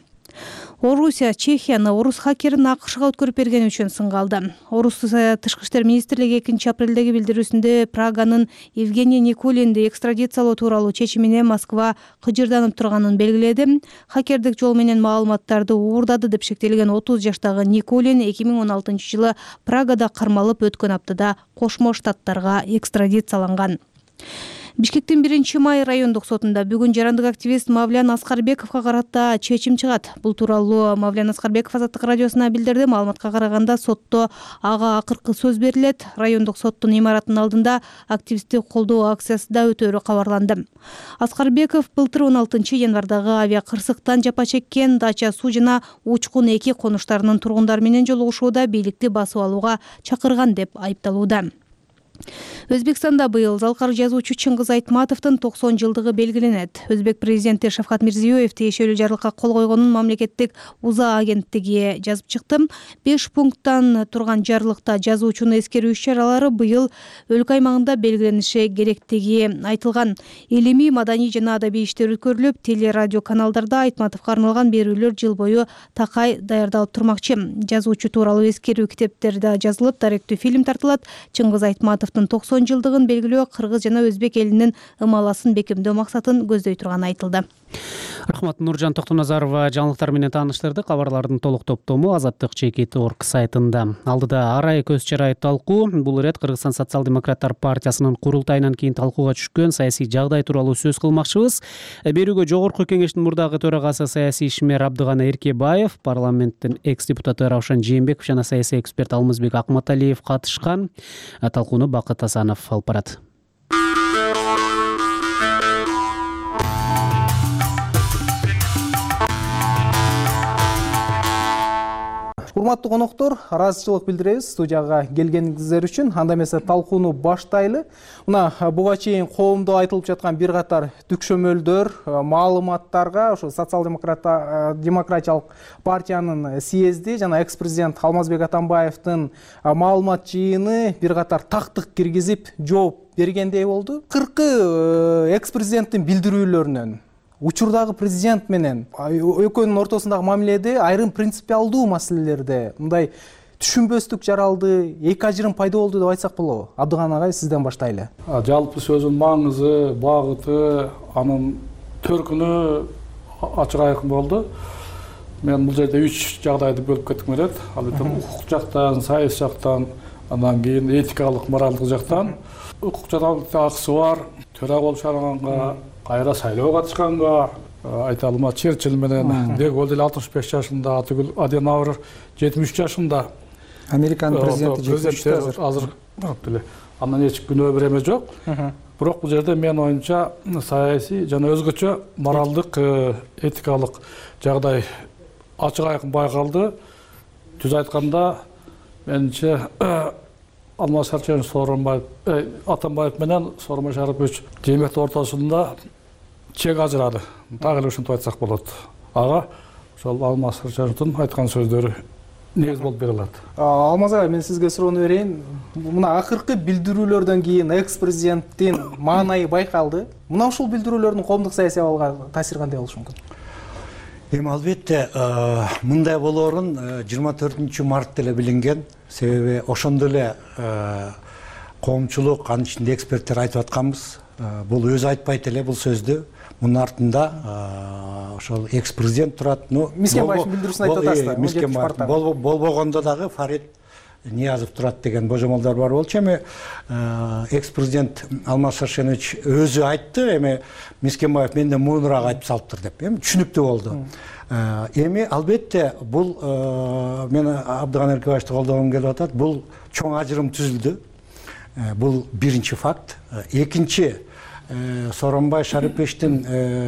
Орусия Чехияны орус хакерин АКШга өткөрүп бергени үчүн сынга алды. Орусия тышкы иштер министрлиги экинчи апрелдеги билдирүүсүндө Праганын Евгений Никулинди экстрадициялоо тууралуу чечимине Москва кыжырданып турганын белгиледи. Хакердик жол менен маалыматтарды уурдады деп шектелген отуз жаштагы Никулин эки миң он алтынчы жылы Прагада кармалып, өткөн аптада Кошмо Штаттарга экстрадицияланган. Бишкектин биринчи май райондук сотунда бүгүн жарандык активист Мавлян Аскарбековго карата чечим чыгат. Бул тууралуу Мавлян Аскарбеков Азаттык радиосуна билдирди. Маалыматка караганда сотто ага акыркы сөз берилет. Райондук соттун имаратынын алдында активистти колдоо акциясы да өтөөрү кабарланды. Аскарбеков былтыр он алтынчы январдагы авиа кырсыктан жапа чеккен Дача суу жана Учкун эки конуштарынын тургундары менен жолугушууда бийликти басып алууга чакырган деп айыпталууда. Өзбекстанда быйыл залкар жазуучу Чыңгыз Айтматовдун токсон жылдыгы белгиленет. Өзбек президенти Шавкат Мирзиёев тиешелүү жарлыкка кол койгонун мамлекеттик УЗА агенттиги жазып чыкты. беш пункттан турган жарлыкта жазуучуну эскерүү иш-чаралары быйыл өлкө аймагында белгилениши керектиги айтылган. Илимий, маданий жана адабий иштер өткөрүлүп, теле радио каналдарда Айтматовго арналган берүүлөр жыл бою такай даярдалып турмакчы. Жазуучу тууралуу эскерүү китептер да жазылып, даректүү фильм тартылат. Чыңгыз Айтматовдун токсон жылдыгын белгилөө кыргыз жана өзбек элинин ымаласын бекемдөө максатын көздөй турганы айтылды. Рахмат, Нуржан Токтоназарова жаңылыктар менен тааныштырды. Кабарлардын толук топтому азаттык чекит орг сайтында. Алдыда арай көз чарай талкуу. Бул ирет Кыргызстан социал-демократтар партиясынын курултайынан кийин талкууга түшкөн саясий жагдай тууралуу сөз кылмакчыбыз. Берүүгө жогорку кеңештин мурдагы төрагасы саясий ишмер Абдыгана Эркебаев, парламенттин экс депутаты Раушан Жээнбеков жана саясий эксперт Алмазбек Акматалиев катышкан. Талкууну Бакыт Асанов алып барат. урматтуу коноктор, ыраазычылык билдиребиз студияга келгениңиздер үчүн. Анда эмесе талкууну баштайлы. Мына буга чейин коомдо айтылып жаткан бир катар түкшөмөлдөр, маалыматтарга ошо социал-демократиялык партиянын съезди жана экс-президент Алмазбек Атамбаевдин маалымат жыйыны бир катар тактык киргизип жооп бергендей болду. Кыркы экс-президенттин билдирүүлөрүнөн учурдагы президент менен экөөнүн ортосундагы мамиледе айрым принципиалдуу маселелерде мындай түшүнбөстүк жаралды, эки ажырым пайда болду деп айтсак болобу? Абдыган агай, сизден баштайлы. Жалпы сөзүнүн маңызы, багыты, анын төркүнү ачык айкын болду. Мен бул жерде үч жагдайды бөлүп кетким келет. Албетте укук жактан, саясий жактан, андан кийин этикалык, моралдык жактан. Укук жактан акысы бар, төрага болуп шайланганга, кайра шайлоого катышканга, айталыма Черчилль менен де Голль деле алтымыш беш жашында, Атыгүл Аденауэр жетимиш үч жашында. Американын президенти жетимиш үчтө азыр. Азыр андан эч күнөө бир эме жок. Бирок бул жерде мен оюмча саясий жана өзгөчө моралдык, этикалык жагдай ачык айкын байкалды. Түз айтканда, менимче Алмаз Шарипович Сооронбаев, Атамбаев менен Сооронбай Шарипович жээнбектин ортосунда чек ажырады. Так эле ушинтип айтсак болот. Ага ошол Алмаз Шариповичтин айткан сөздөрү негиз болуп берилет. Алмаз агай, мен сизге суроону берейин. Мына акыркы билдирүүлөрдөн кийин экс-президенттин маанайы байкалды. Мына ушул билдирүүлөрдүн коомдук саясий абалга таасири кандай болушу мүмкүн? Эми албетте мындай болоорун жыйырма төртүнчү март эле билинген. Себеби ошондо эле коомчулук, анын ичинде эксперттер айтып атканбыз. Бул өзү айтпайт эле бул сөздү. Мунун артында ошол экс-президент турат. Мискенбаевдин билдирүүсүн айтып атасыздар. Болбогондо дагы Фарид Ниязов турат деген божомолдор бар болчу. Эми экс-президент Алмаз Шарипович өзү айтты, эми Мискенбаев менден муунураак айтып салыптыр деп. Эми түшүнүктүү болду. Эми албетте бул мен Абдыган Эркебаевди колдогум келип атат. Бул чоң ажырым түзүлдү. Бул биринчи факт. Экинчи, Сооронбай Шариповичтин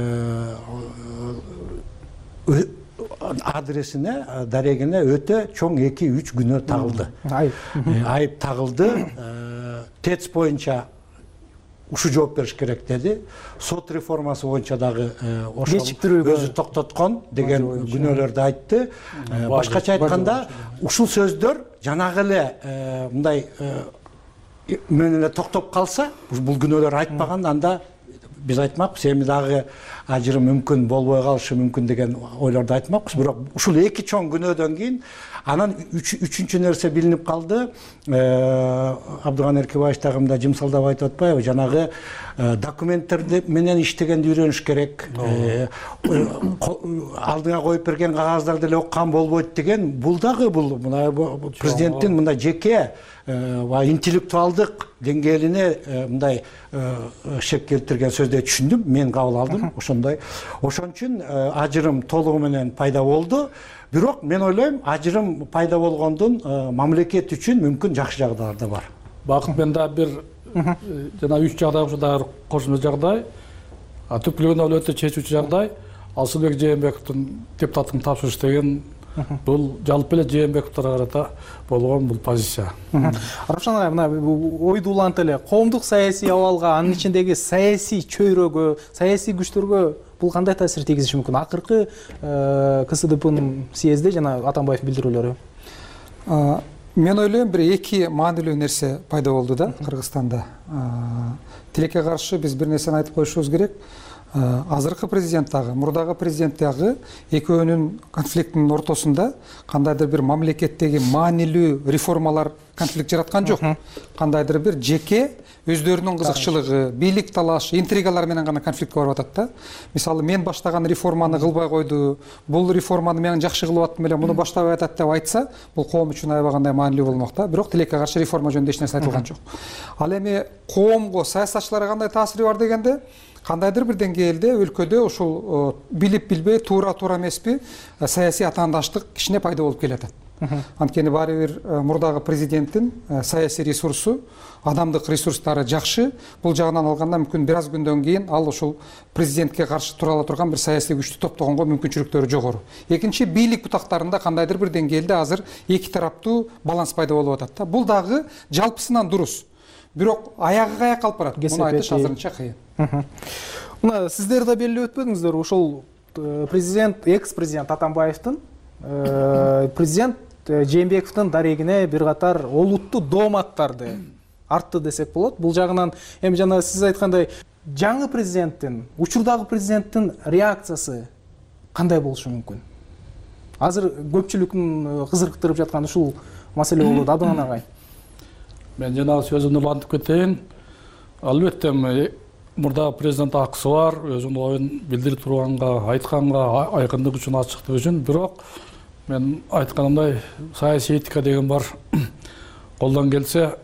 адресине, дарегине өтө чоң эки үч күнөө тагылды. Айып тагылды. ТЭЦ боюнча ушу жооп бериш керек деди. Сот реформасы боюнча дагы ошол өзү токтоткон деген күнөөлөрдү айтты. Башкача айтканда, ушул сөздөр жанагы эле мындай менен эле токтоп калса, бул күнөөлөр айтпаган, анда биз айтмакпыз, эми дагы ажырым мүмкүн болбой калышы мүмкүн деген ойлорду айтмакпыз. Бирок ушул эки чоң күнөөдөн кийин анан үчүнчү нерсе билинип калды. Абдыган Эркебаевич дагы мында жымсалдап айтып атпайбы? Жанагы документтерди менен иштегенди үйрөнүш керек. Алдыңа коюп берген кагаздарды эле оккан болбойт деген. Бул дагы бул президенттин мындай жеке интеллектуалдык деңгээлине мындай шек келтирген сөздү түшүндүм, мен кабыл алдым. Ошондой. Ошон үчүн ажырым толугу менен пайда болду. Бирок мен ойлойм, ажырым пайда болгондун мамлекет үчүн мүмкүн жакшы жагдайлар да бар. Бакыт, мен да бир жана үч жагдай болсо дагы кошумча жагдай. Түптүүлүгүндө ал өтө чечүүчү жагдай. Асылбек Жээнбековдун депутаттын тапшырыш деген бул жалпы эле Жээнбековдорго карата болгон бул позиция. Равшан агай, мына ойду улантып эле коомдук саясий абалга, анын ичиндеги саясий чөйрөгө, саясий күчтөргө бул кандай таасир тийгизиши мүмкүн? Акыркы КСДПнын съезди жана Атамбаевдин билдирүүлөрү. Мен ойлойм, бир эки маанилүү нерсе пайда болду да Кыргызстанда. Тилекке каршы биз бир нерсени айтып коюшубуз керек. Азыркы президент дагы, мурдагы президент дагы экөөнүн конфликтинин ортосунда кандайдыр бир мамлекеттеги маанилүү реформалар конфликт жараткан жок. Кандайдыр бир жеке өздөрүнүн кызыкчылыгы, бийлик талашы, интригалар менен гана конфликтке барып атат да. Мисалы, мен баштаган реформаны кылбай койду, бул реформаны мен жакшы кылып аттым эле, муну баштабай атат деп айтса, бул коом үчүн аябагандай маанилүү болмок да. Бирок тилекке каршы реформа жөнүндө эч нерсе айтылган жок. Ал эми коомго, саясатчыларга кандай таасири бар дегенде, кандайдыр бир деңгээлде өлкөдө ушул билип билбей, туура туура эмеспи саясий атаандаштык кичине пайда болуп келатат. Анткени баары бир мурдагы президенттин саясий ресурсу, адамдык ресурстары жакшы. Бул жагынан алганда мүмкүн бир аз күндөн кийин ал ушул президентке каршы тура ала турган бир саясий күчтү топтогонго мүмкүнчүлүктөрү жогору. Экинчи, бийлик бутактарында кандайдыр бир деңгээлде азыр эки тараптуу баланс пайда болуп атат да. Бул дагы жалпысынан дурус. Бирок аягы каяка калып барат? Муну айтыш азырынча кыйын. Мына сиздер да белгилеп өтпөдүңүздөр, ошол президент, экс-президент Атамбаевдин президент Жээнбековдун дарегине бир катар олуттуу дооматтарды артты десек болот. Бул жагынан эми жана сиз айткандай жаңы президенттин, учурдагы президенттин реакциясы кандай болушу мүмкүн? Азыр көпчүлүктүн кызыктырып жаткан ушул маселе болот. Абдан агай. Мен жанагы сөзүмдү улантып кетейин. Албетте мурдагы президент акысы бар, өзүнүн оюн билдирип турганга, айтканга, айкындык үчүн, ачыктык үчүн. Бирок мен айтканымдай саясий этика деген бар. Колдон келсе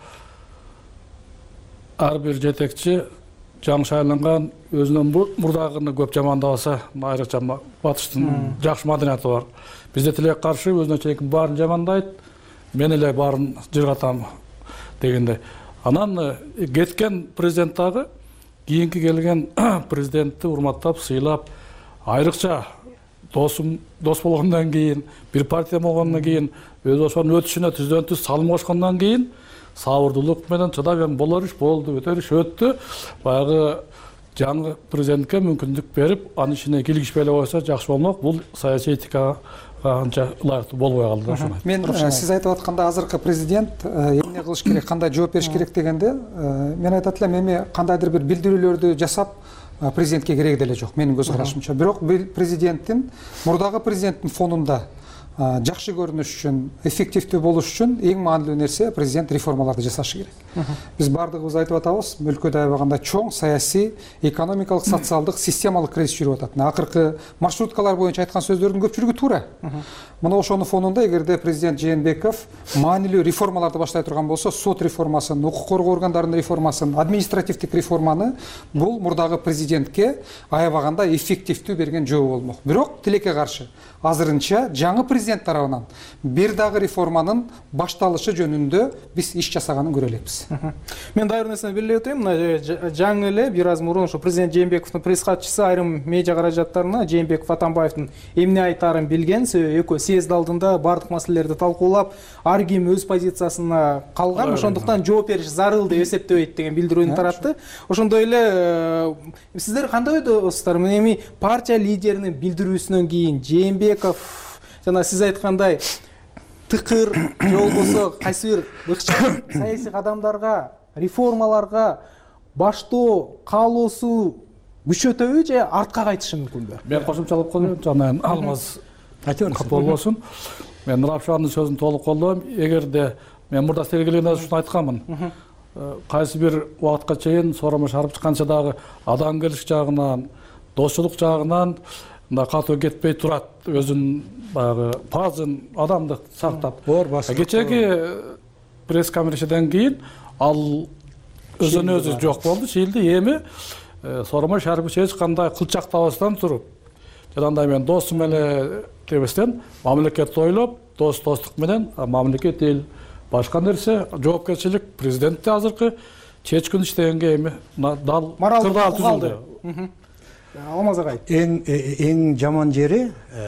ар бир жетекчи жаңы шайланган өзүнүн мурдагыны көп жамандабаса, айрыкча батыштын жакшы маданияты бар. Бизде тилек каршы өзүнө чейин баарын жамандайт, мен эле баарын жыргатам дегенде. Анан кеткен президент дагы кийинки келген президентти урматтап, сыйлап, айрыкча досум дос болгондон кийин, бир партия болгондон кийин, өз ошонун өтүшүнө түздөн түз салым кошкондон кийин сабырдуулук менен чыдап, эми болор иш болду, өтөр иш өттү. Баягы жаңы президентке мүмкүндүк берип, анын ишине килигишпей эле койсо жакшы болмок. Бул саясий этикага анча ылайыктуу болбой калды да ошону. Мен сиз айтып атканда азыркы президент эмне кылыш керек, кандай жооп бериш керек дегенде, мен айтат элем, эми кандайдыр бир билдирүүлөрдү жасап президентке кереги деле жок, менин көз карашымча. Бирок президенттин, мурдагы президенттин фонунда жакшы көрүнүш үчүн, эффективдүү болуш үчүн эң маанилүү нерсе президент реформаларды жасашы керек. Биз бардыгыбыз айтып атабыз, өлкөдө аябаганда чоң саясий, экономикалык, социалдык, системалык кризис жүрүп атат. Акыркы маршруткалар боюнча айткан сөздөрдүн көпчүлүгү туура. Мына ошонун фонунда эгерде президент Жээнбеков маанилүү реформаларды баштай турган болсо, сот реформасын, укук коргоо органдарынын реформасын, административдик реформаны бул мурдагы президентке аябаганда эффективдүү берген жобо болмок. Бирок тилекке каршы азырынча жаңы президент тарабынан бир дагы реформанын башталышы жөнүндө биз иш жасаганын көрө элекпиз. Мен дайыр нерсени белгилеп өтөйм. Мына жаңы эле бир аз мурун ошо президент Жээнбековдун пресс катчысы айрым медиа каражаттарына Жээнбеков Атамбаевдин эмне айтаарын билген, экөө съезд алдында бардык маселелерди талкуулап, ар ким өз позициясына калган, ошондуктан жооп бериш зарыл деп эсептебейт деген билдирүүнү таратты. Ошондой эле сиздер кандай ойдосуздар? Эми партия лидеринин билдирүүсүнөн кийин Жээнбеков жана сиз айткандай тыкыр же болбосо кайсы бир ыкчам саясий кадамдарга, реформаларга баштоо каалоосу күчөтөбү же артка кайтышы мүмкүнбү? Мен кошумчалап коеюн, жана Алмаз кат болбосун. Мен Рапшанын сөзүн толук колдойм. Эгерде мен мурда силерге келгенде ушуну айтканмын. Кайсы бир убакытка чейин сооронбай Шарипович канча дагы адамгерчилик жагынан, достчулук жагынан мына катуу кетпей турат, өзүнүн баягы пазын, адамдык сактап. Кечеги пресс конференциядан кийин ал өзүнө өзү жок болду, шилди. Эми Сооронбай Шарипович эч кандай кылчактабастан туруп, жанагындай мен досум эле дебестен, мамлекетти ойлоп, дос достук менен мамлекет эл башка нерсе, жоопкерчилик президентте азыркы чечкин иштегенге эми дал кырдаал түзүлдү. Алмаз агай. Эң эң жаман жери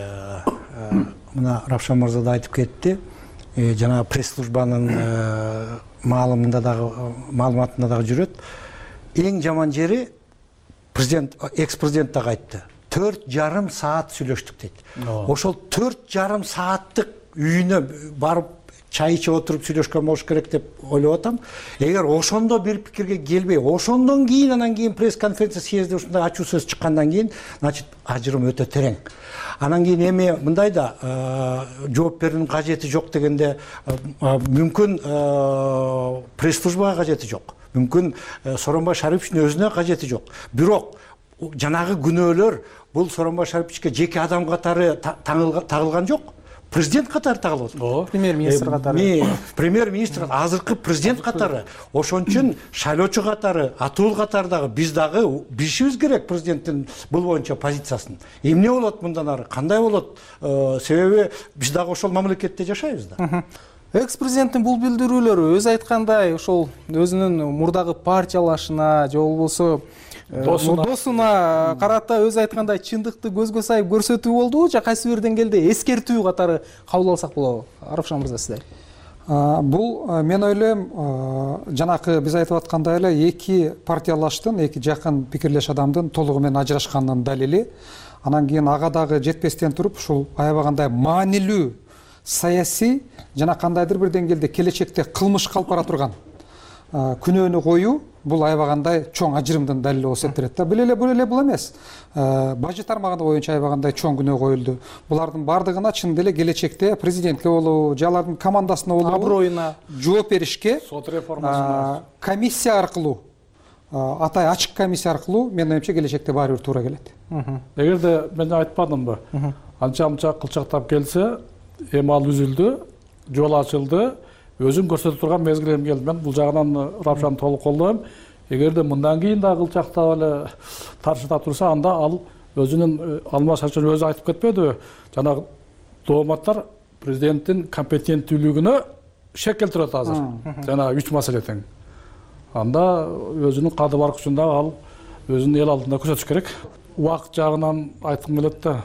мына Рапшан мырза да айтып кетти. Жана пресс-службанын маалымында дагы, маалыматында дагы жүрөт. Эң жаман жери президент, экс-президент дагы айтты. төрт жарым саат сүйлөштүк дейт. Ошол төрт жарым сааттык үйүнө барып чай ичип отуруп сүйлөшкөн болуш керек деп ойлоп атам. Эгер ошондо бир пикирге келбей, ошондон кийин анан кийин пресс-конференция съезде ушундай ачуу сөз чыккандан кийин, значит, ажырым өтө терең. Анан кийин эми мындай да жооп берүүнүн кажети жок дегенде, мүмкүн пресс-службага кажети жок. Мүмкүн Сооронбай Шариповичтин өзүнө кажети жок. Бирок жанагы күнөөлөр бул Сооронбай Шариповичке жеке адам катары тагылган жок. президент катары тагылып атат. Премьер министр катары. Премьер министр азыркы президент катары. Ошон үчүн шайлоочу катары, атуул катары дагы биз дагы билишибиз керек президенттин бул боюнча позициясын. Эмне болот мындан ары, кандай болот? Себеби биз дагы ошол мамлекетте жашайбыз да. Экс президенттин бул билдирүүлөрү өзү айткандай ошол өзүнүн мурдагы партиялашына же болбосо досуна карата өзү айткандай чындыкты көзгө сайып көрсөтүү болдубу же кайсы бир деңгээлде эскертүү катары кабыл алсак болобу? Арапшан мырза сиздер. Бул мен ойлойм жанакы биз айтып аткандай эле эки партиялаштын, эки жакын пикирлеш адамдын толугу менен ажырашканынын далили. Анан кийин ага дагы жетпестен туруп ушул аябагандай маанилүү саясий жана кандайдыр бир деңгээлде келечекте кылмышка алып бара турган күнөөнү коюу бул аябагандай чоң ажырымдын далили болуп эсептелет да. Бул эле бул эле бул эмес. Бажы тармагы боюнча аябагандай чоң күнөө коюлду. Булардын бардыгына чын деле келечекте президентке болобу, же алардын командасына болобу аброюна жооп беришке сот реформасына комиссия аркылуу, атай ачык комиссия аркылуу менин оюмча келечекте баары бир туура келет. Эгерде мен айтпадымбы, анча мынча кылчактап келсе, эми ал үзүлдү, жол ачылды, өзүн көрсөтүп турган мезгил келди. Мен бул жагынан Рапшан толук колдойм. Эгерде мындан кийин да кылчактап эле таршыта турса, анда ал өзүнүн Алмаз Шарчын өзү айтып кетпедиби? Жана дооматтар президенттин компетенттүүлүгүнө шек келтирип атат азыр. Жана үч маселе тең. Анда өзүнүн кады бар күчүн дагы ал өзүнүн эл алдында көрсөтүш керек. Убакыт жагынан айткым келет да,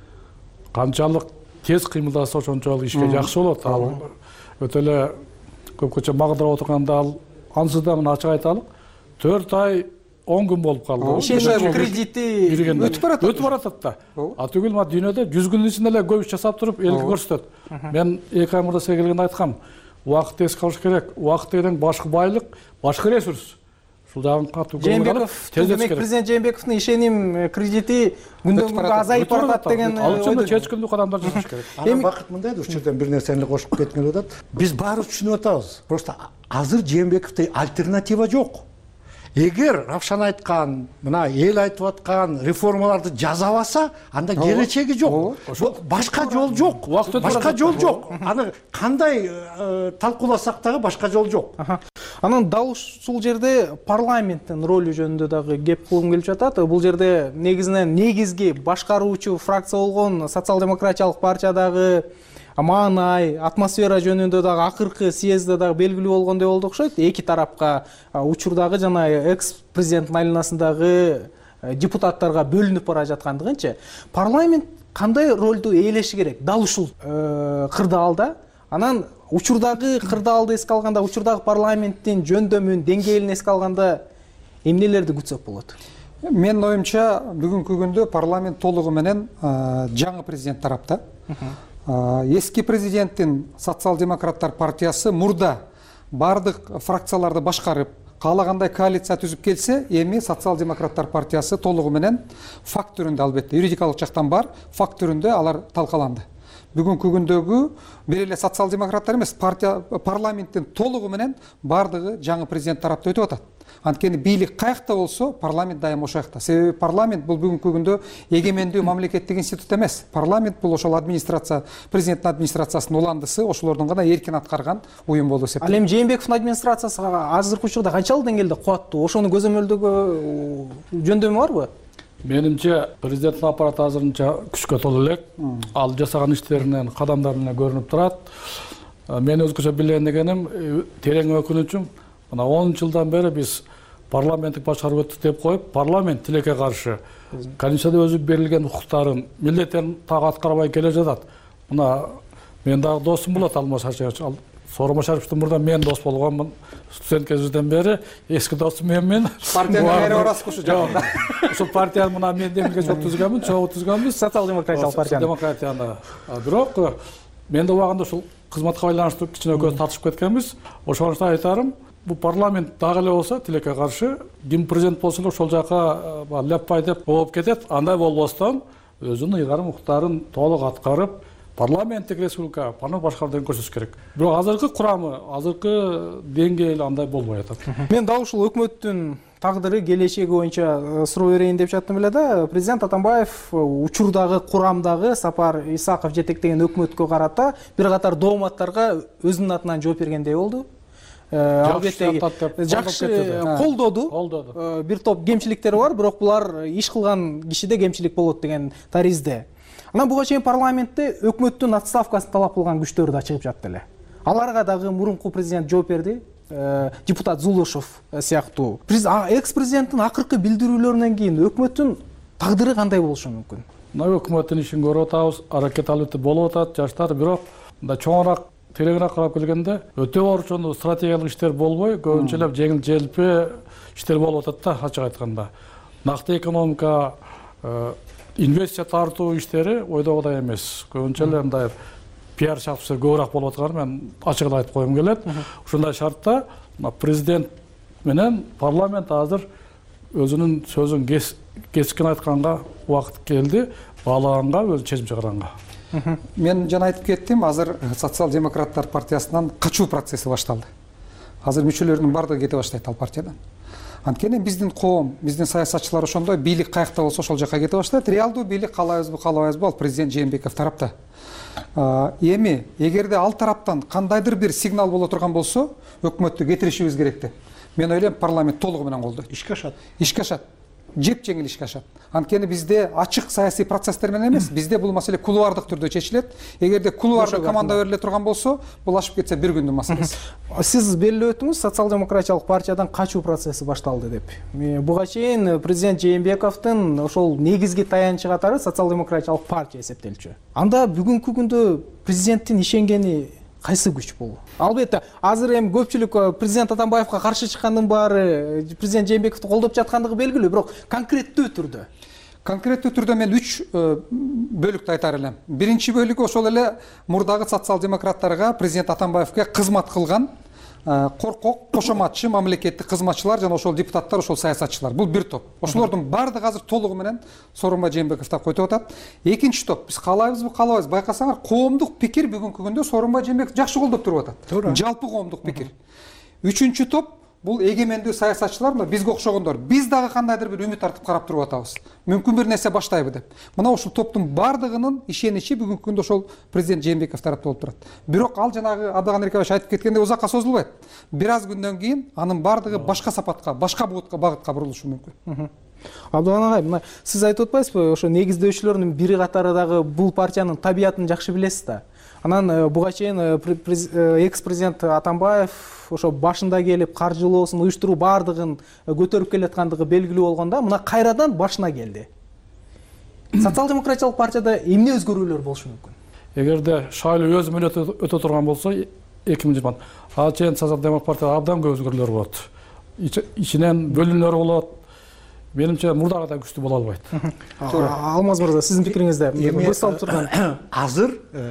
канчалык тез кыймылдаса ошончолук ишке жакшы болот. Ал өтө эле көпкөчө магдырап отурганда ал ансыз да мына ачык айталык, төрт ай он күн болуп калды. Ишеним кредити өтүп барат. Өтүп баратат да. А түгүл мына дүйнөдө жүз күндүн ичинде эле көп иш жасап туруп элге көрсөтөт. Мен эки ай мурда сизге келгенде айткам, убакытты эске алыш керек. Убакыт деген башкы байлык, башкы ресурс. Ушул жагын катуу Жээнбеков, демек президент Жээнбековдун ишеним кредити күндөн күнгө азайып баратат деген ал үчүн чечкиндүү кадамдар жасаш керек. Анан бакыт мындайда ушул жерден бир нерсени кошуп кетким келип атат. Биз баарыбыз түшүнүп атабыз. Просто азыр Жээнбековдой альтернатива жок. Эгер Равшан айткан, мына эл айтып аткан реформаларды жасабаса, анда келечеги жок. Башка жол жок. Башка жол жок. Аны кандай талкууласак дагы башка жол жок. Анан дал ушул жерде парламенттин ролу жөнүндө дагы кеп кылгым келип жатат. Бул жерде негизинен негизги башкаруучу фракция болгон социал-демократиялык партиядагы маанай, атмосфера жөнүндө дагы акыркы съездде дагы белгилүү болгондой болду окшойт. Эки тарапка учурдагы жана экс президенттин айланасындагы депутаттарга бөлүнүп бара жаткандыгынчы парламент кандай ролду ээлеши керек дал ушул кырдаалда? Анан учурдагы кырдаалды эске алганда, учурдагы парламенттин жөндөмүн, деңгээлин эске алганда эмнелерди күтсөк болот? Менин оюмча бүгүнкү күндө парламент толугу менен жаңы президент тарапта. Эски президенттин социал-демократтар партиясы мурда бардык фракцияларды башкарып, каалагандай коалиция түзүп келсе, эми социал-демократтар партиясы толугу менен факт түрүндө, албетте юридикалык жактан бар, факт түрүндө алар талкаланды. Бүгүнкү күндөгү бир эле социал-демократтар эмес, партия парламенттин толугу менен бардыгы жаңы президент тарапта өтүп атат. Анткени бийлик каякта болсо, парламент дайым ошол жакта. Себеби парламент бул бүгүнкү күндө эгемендүү мамлекеттик институт эмес. Парламент бул ошол администрация, президенттин администрациясынын уландысы, ошолордун гана эркин аткарган уюм болуп эсептелет. Ал эми Жээнбековдун администрациясы азыркы учурда канчалык деңгээлде кубаттуу? Ошону көзөмөлдөгө жөндөмү барбы? Менимче президенттин аппараты азырынча күчкө толо элек. Ал жасаган иштеринен, кадамдарынан көрүнүп турат. Мен өзгөчө билген дегеним, терең өкүнүчүм, мына он жылдан бери биз парламенттик башкаруу өттүк деп коюп, парламент тилекке каршы Конституцияда өзү берилген укуктарын, милдеттерин так аткарбай келе жатат. Мына мен дагы досум болот Алмаз Шарчын. Сооронбай Шариповдун мурда мен дос болгонмун. Студент кезибизден бери эски досум менен. Партиянын эри орасы ушу жакында. Ушул партияны мына мен демилге жок түзгөнмүн, чогуу түзгөнбүз. Социал-демократиялык партия. Демократияны. Бирок мен да убагында ушул кызматка байланыштуу кичине көз тартышып кеткенбиз. Ошондо айтарым, бул парламент дагы эле болсо тилекке каршы ким президент болсо эле ошол жака ляппай деп болуп кетет. Андай болбостон өзүнүн ыйгарым укуктарын толук аткарып, парламенттик республика паны башкаруудан көрсөтүш керек. Бирок азыркы курамы, азыркы деңгээли андай болбой атат. Мен дал ушул өкмөттүн тагдыры келечеги боюнча суроо берейин деп жатам эле да. Президент Атамбаев учурдагы курамдагы Сапар Исаков жетектеген өкмөткө карата бир катар дооматтарга өзүнүн атынан жооп бергендей болду. Албетте жакшы колдоду. Колдоду. Бир топ кемчиликтери бар, бирок булар иш кылган кишиде кемчилик болот деген таризде. Анан буга чейин парламентте өкмөттүн отставкасын талап кылган күчтөр да чыгып жатты эле. Аларга дагы мурунку президент жооп берди. Депутат Зулушев сыяктуу. Экс-президенттин акыркы билдирүүлөрүнөн кийин өкмөттүн тагдыры кандай болушу мүмкүн? Мына өкмөттүн ишин көрүп атабыз, аракет алып болуп атат жаштар, бирок мында чоңураак тереңирээк карап келгенде өтө орчундуу стратегиялык иштер болбой, көбүнчө жеңил желпи иштер болуп атат да, ачык айтканда. Накты экономика, инвестиция тартуу иштери ойдогудай эмес. Көбүнчө мындай пиар чапсыр көбүрөөк болуп атканын мен ачыгын айтып койгум келет. Ушундай шартта президент менен парламент азыр өзүнүн сөзүн кескин айтканга убакыт келди, баалаганга, өз чечим чыгаранга. Мен жана айтып кеттим, азыр социал-демократтар партиясынан качуу процесси башталды. Азыр мүчөлөрүнүн бардыгы кете баштайт ал партиядан. Анткени биздин коом, биздин саясатчылар ошондой, бийлик каякта болсо ошол жака кете баштайт. Реалдуу бийлик каалайбызбы, каалабайбызбы, ал президент Жээнбеков тарапта. Эми эгерде ал тараптан кандайдыр бир сигнал боло турган болсо, өкмөттү кетиришибиз керек деп. Мен ойлойм, парламент толугу менен колдойт. Ишке ашат. Ишке ашат. Жеп жеңил ишке ашат. Анткени бизде ачык саясий процесстер менен эмес, бизде бул маселе кулуардык түрдө чечилет. Эгерде кулуарда команда бериле турган болсо, бул ашып кетсе бир күндүн маселеси. Сиз белгилеп өттүңүз, социал-демократиялык партиядан качуу процесси башталды деп. Буга чейин президент Жээнбековдун ошол негизги таянычы катары социал-демократиялык партия эсептелчү. Анда бүгүнкү күндө президенттин ишенгени кайсы күч бул? Албетте, азыр эми көпчүлүк президент Атамбаевга каршы чыккандын баары президент Жээнбековду колдоп жаткандыгы белгилүү, бирок конкреттүү түрдө. Конкреттүү түрдө мен үч бөлүктү айтар элем. Биринчи бөлүгү ошол эле мурдагы социал-демократтарга президент Атамбаевге кызмат кылган коркок, кошоматчы мамлекеттик кызматчылар жана ошол депутаттар, ошол саясатчылар. Бул бир топ. Ошолордун бардыгы азыр толугу менен Сооронбай Жээнбековдо койтуп атат. Экинчи топ, биз каалайбызбы, каалабайбыз, байкасаңар, коомдук пикир бүгүнкү күндө Сооронбай Жээнбеков жакшы колдоп туруп атат. Жалпы коомдук пикир. Үчүнчү топ, бул эгемендүү саясатчылар, мына бизге окшогондор. Биз дагы кандайдыр бир үмүт артып карап туруп атабыз. Мүмкүн бир нерсе баштайбы деп. Мына ушул топтун бардыгынын ишеничи бүгүнкү күндө ошол президент Жээнбеков тарапта болуп турат. Бирок ал жанагы Абдыган Эркебаевич айтып кеткендей узакка созулбайт. Бир аз күндөн кийин анын бардыгы башка сапатка, башка буутка, багытка бурулушу мүмкүн. Абдыган агай, мына сиз айтып атпайсызбы, ошо негиздөөчүлөрдүн бири катары дагы бул партиянын табиятын жакшы билесиз да. Анан буга чейин экс-президент Атамбаев ошо башында келип каржылоосун уюштуруу бардыгын көтөрүп келаткандыгы белгилүү болгондо, мына кайрадан башына келди. Социал-демократиялык партияда эмне өзгөрүүлөр болушу мүмкүн? Эгерде шайлоо өз мөөнөтү өтө турган болсо, эки миң жыйырма ал чейин социал-демократтар партияда абдан көп өзгөрүүлөр болот. Ичинен бөлүнүүлөр болот. Менимче мурдагы да күчтүү боло албайт. Алмаз мырза, сиздин пикириңизде көз салып турган. Азыр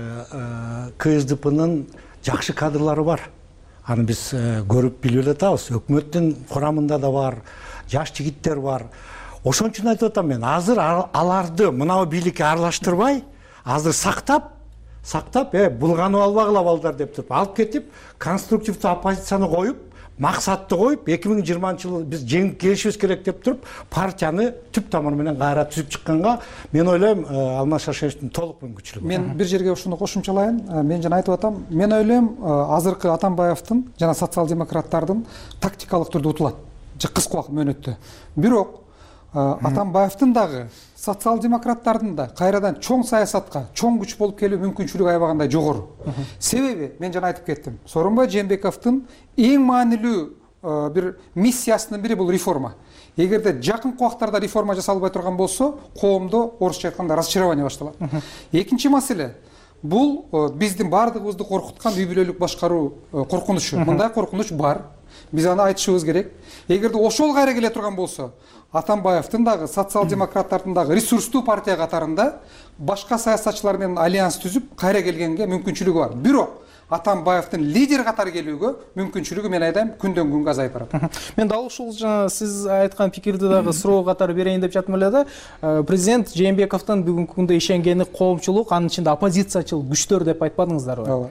КСДПнын жакшы кадрлары бар. Аны биз көрүп билип атабыз. Өкмөттүн курамында да бар, жаш жигиттер бар. Ошон үчүн айтып атам мен, азыр аларды мынау бийликке аралаштырбай, азыр сактап, сактап, э, булганып албагыла балдар деп туруп, алып кетип, конструктивдүү оппозицияны коюп, максатты коюп, эки миң жыйырманчы жылы биз жеңип келишибиз керек деп туруп, партияны түп тамыры менен кайра түзүп чыкканга, мен ойлойм, Алмаз Шаршеновдун толук мүмкүнчүлүгү бар. Мен бир жерге ушуну кошумчалайын. Мен жана айтып атам, мен ойлойм, азыркы Атамбаевдин жана социал-демократтардын тактикалык түрдө утулат, кыска убакыт мөөнөттө. Бирок Атамбаевдин дагы, социал-демократтардын да кайрадан чоң саясатка, чоң күч болуп келүү мүмкүнчүлүгү аябагандай жогору. Себеби, мен жана айтып кеттим, Сооронбай Жээнбековдун эң маанилүү бир миссиясынын бири бул реформа. Эгерде жакын убактарда реформа жасалбай турган болсо, коомдо орусча айтканда разочарование башталат. Экинчи маселе, бул биздин бардыгыбызды коркуткан үй бүлөлүк башкаруу коркунучу. Мындай коркунуч бар. Биз аны айтышыбыз керек. Эгерде ошол кайра келе турган болсо, Атамбаевдин дагы, социал-демократтардын дагы ресурстуу партия катарында башка саясатчылар менен альянс түзүп кайра келгенге мүмкүнчүлүгү бар. Бирок Атамбаевдин лидер катары келүүгө мүмкүнчүлүгү, мен айдайм, күндөн күнгө азайып барат. Мен дал ушул жана сиз айткан пикирди дагы суроо катары берейин деп жатам эле да. Президент Жээнбековдун бүгүнкү күндө ишенгени коомчулук, анын ичинде оппозициячыл күчтөр деп айтпадыңыздарбы?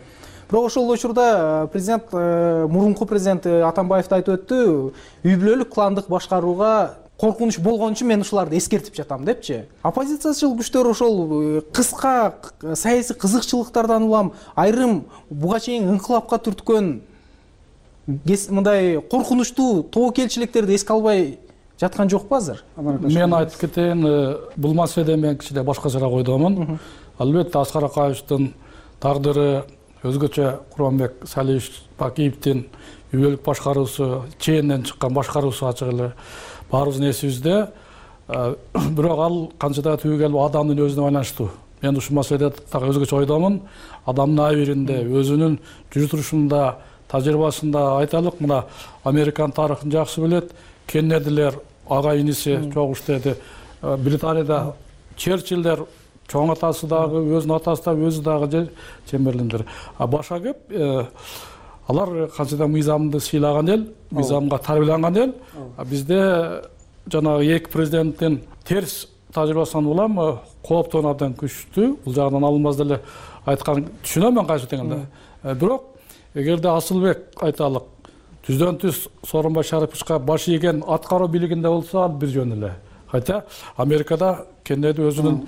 бирок ошол учурда президент мурунку президент Атамбаев да айтып өттү, үй бүлөлүк кландык башкарууга коркунуч болгон үчүн мен ушуларды эскертип жатам депчи. Оппозициячыл күчтөр ошол кыска саясий кызыкчылыктардан улам айрым буга чейин инкылапка түрткөн мындай коркунучтуу тобокелчиликтерди эске албай жаткан жокпу азыр? Мен айтып кетейин, бул маселеде мен кичине башкачараак ойдомун. Албетте Аскар Акаевичтин тагдыры, өзгөчө Курманбек Салиевич Бакиевдин үй бүлөлүк башкаруусу, чейинен чыккан башкаруусу ачык эле баарыбыздын эсибизде. Бирок ал канчада түбөгел адамдын өзүнө байланыштуу. Мен ушул маселеде так өзгөчө ойдомун. Адамдын абийиринде, өзүнүн жүз турушунда, тажрыйбасында айталык, мына Американ тарыхын жакшы билет. Кеннедилер ага иниси чогуу иштеди. Британияда Черчиллер чоң атасы дагы, өзүнүн атасы да, өзү дагы Чемберлендер. А баша кеп алар канчада мыйзамды сыйлаган эл, мыйзамга тарбияланган эл. Бизде жанагы эки президенттин терс тажрыйбасынан улам кооптон абдан күчтүү. Бул жагынан алынбас деле айткан түшүнөм кайсы дегенде. Бирок эгерде Асылбек айталык түздөн түз Сооронбай Шариповичке баш ийген аткаруу бийлигинде болсо ал бир жөн эле. Хотя Америкада Кеннеди өзүнүн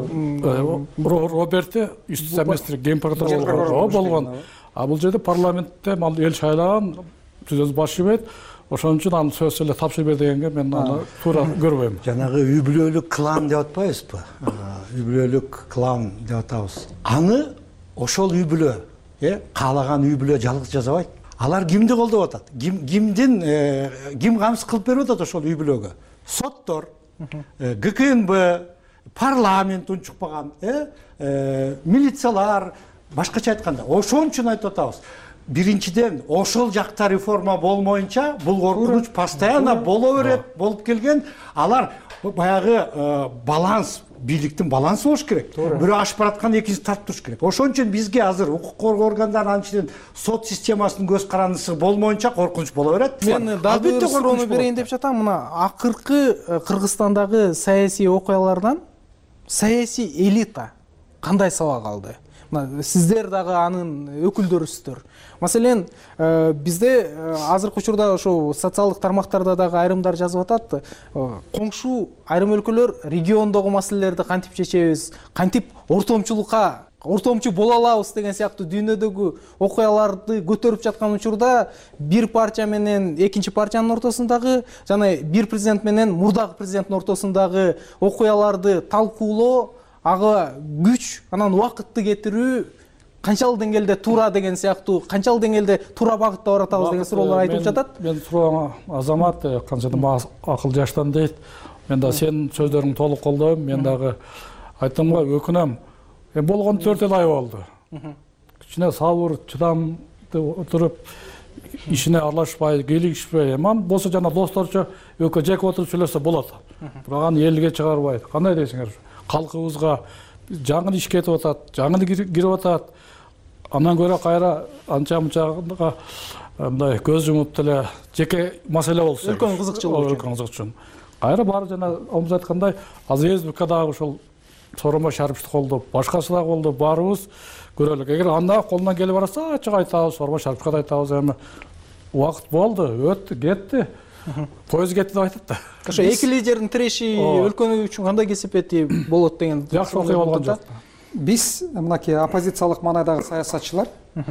Роберти үстү семестр генпрокурор болгон. А бул жерде парламентте эл шайлаган түзөз баш ийбейт. Ошон үчүн аны сөз эле тапшырып бер дегенге мен аны туура көрбөйм. Жанагы үй бүлөлүк клан деп атпайбызбы? Үй бүлөлүк клан деп атабыз. Аны ошол үй бүлө, каалаган үй бүлө жалгыз жазабайт. Алар кимди колдоп атат? Кимдин ким камсыз кылып берип атат ошол үй бүлөгө? Соттор, Г К Н Б, парламент унчукпаган, милициялар, башкача айтканда. Ошон үчүн айтып атабыз. Биринчиден, ошол жакта реформа болмоюнча, бул коркунуч постоянно боло берет, болуп келген. Алар баягы баланс, бийликтин балансы болуш керек. Бирөө ашып бараткан экинчиси тартып туруш керек. Ошон үчүн бизге азыр укук коргоо органдары анча сот системасынын көз карандысы болмоюнча коркунуч боло берет. Мен дагы бир суроону берейин деп жатам. Мына акыркы Кыргызстандагы саясий окуялардан саясий элита кандай сабак алды? Сиздер дагы анын өкүлдөрүсүздөр. Маселен, бизде азыркы учурда ошо социалдык тармактарда дагы айрымдар жазып атат. Коңшу айрым өлкөлөр региондогу маселелерди кантип чечебиз, кантип ортомчулукка, ортомчу боло алабыз деген сыяктуу дүйнөдөгү окуяларды көтөрүп жаткан учурда бир партия менен экинчи партиянын ортосундагы жана бир президент менен мурдагы президенттин ортосундагы окуяларды талкуулоо, ага күч, анан убакытты кетирүү канчалык деңгээлде туура деген сыяктуу, канчалык деңгээлде туура багытта баратабыз деген суроолор айтылып жатат. Мен сурооңа Азамат канчада акыл жаштан дейт. Мен да сенин сөздөрүңдү толук колдойм. Мен дагы айттым го, өкүнөм. Болгон төрт ай болду. Кичине сабыр, чыдамды отуруп, ишине аралашпай, кийлигишпей, эман болсо жана досторчо экөө жеке отуруп сүйлөсө болот. Бирок аны элге чыгарбайт. Кандай дейсиңер? Калкыбызга жаңы иш кетип атат, жаңы кирип атат. Андан көрө кайра анча мынчага мындай көз жумуп деле жеке маселе болсо. Өлкөнүн кызыкчылыгы үчүн. Кайра баары жана омуз айткандай, азыр республикадагы ошол Сооронбай Шариповичти колдоп, башкасы да колдоп баарыбыз көрөлүк. Эгер анда колунан келип барса, ачык айтабыз, Сооронбай Шариповичке да айтабыз, эми убакыт болду, өттү, кетти. Поезд кетти деп айтат да. Ошо эки лидердин тиреши өлкөнү үчүн кандай кесепети болот деген жакшы окуя болгон жок. Биз мынакей оппозициялык маанайдагы саясатчылар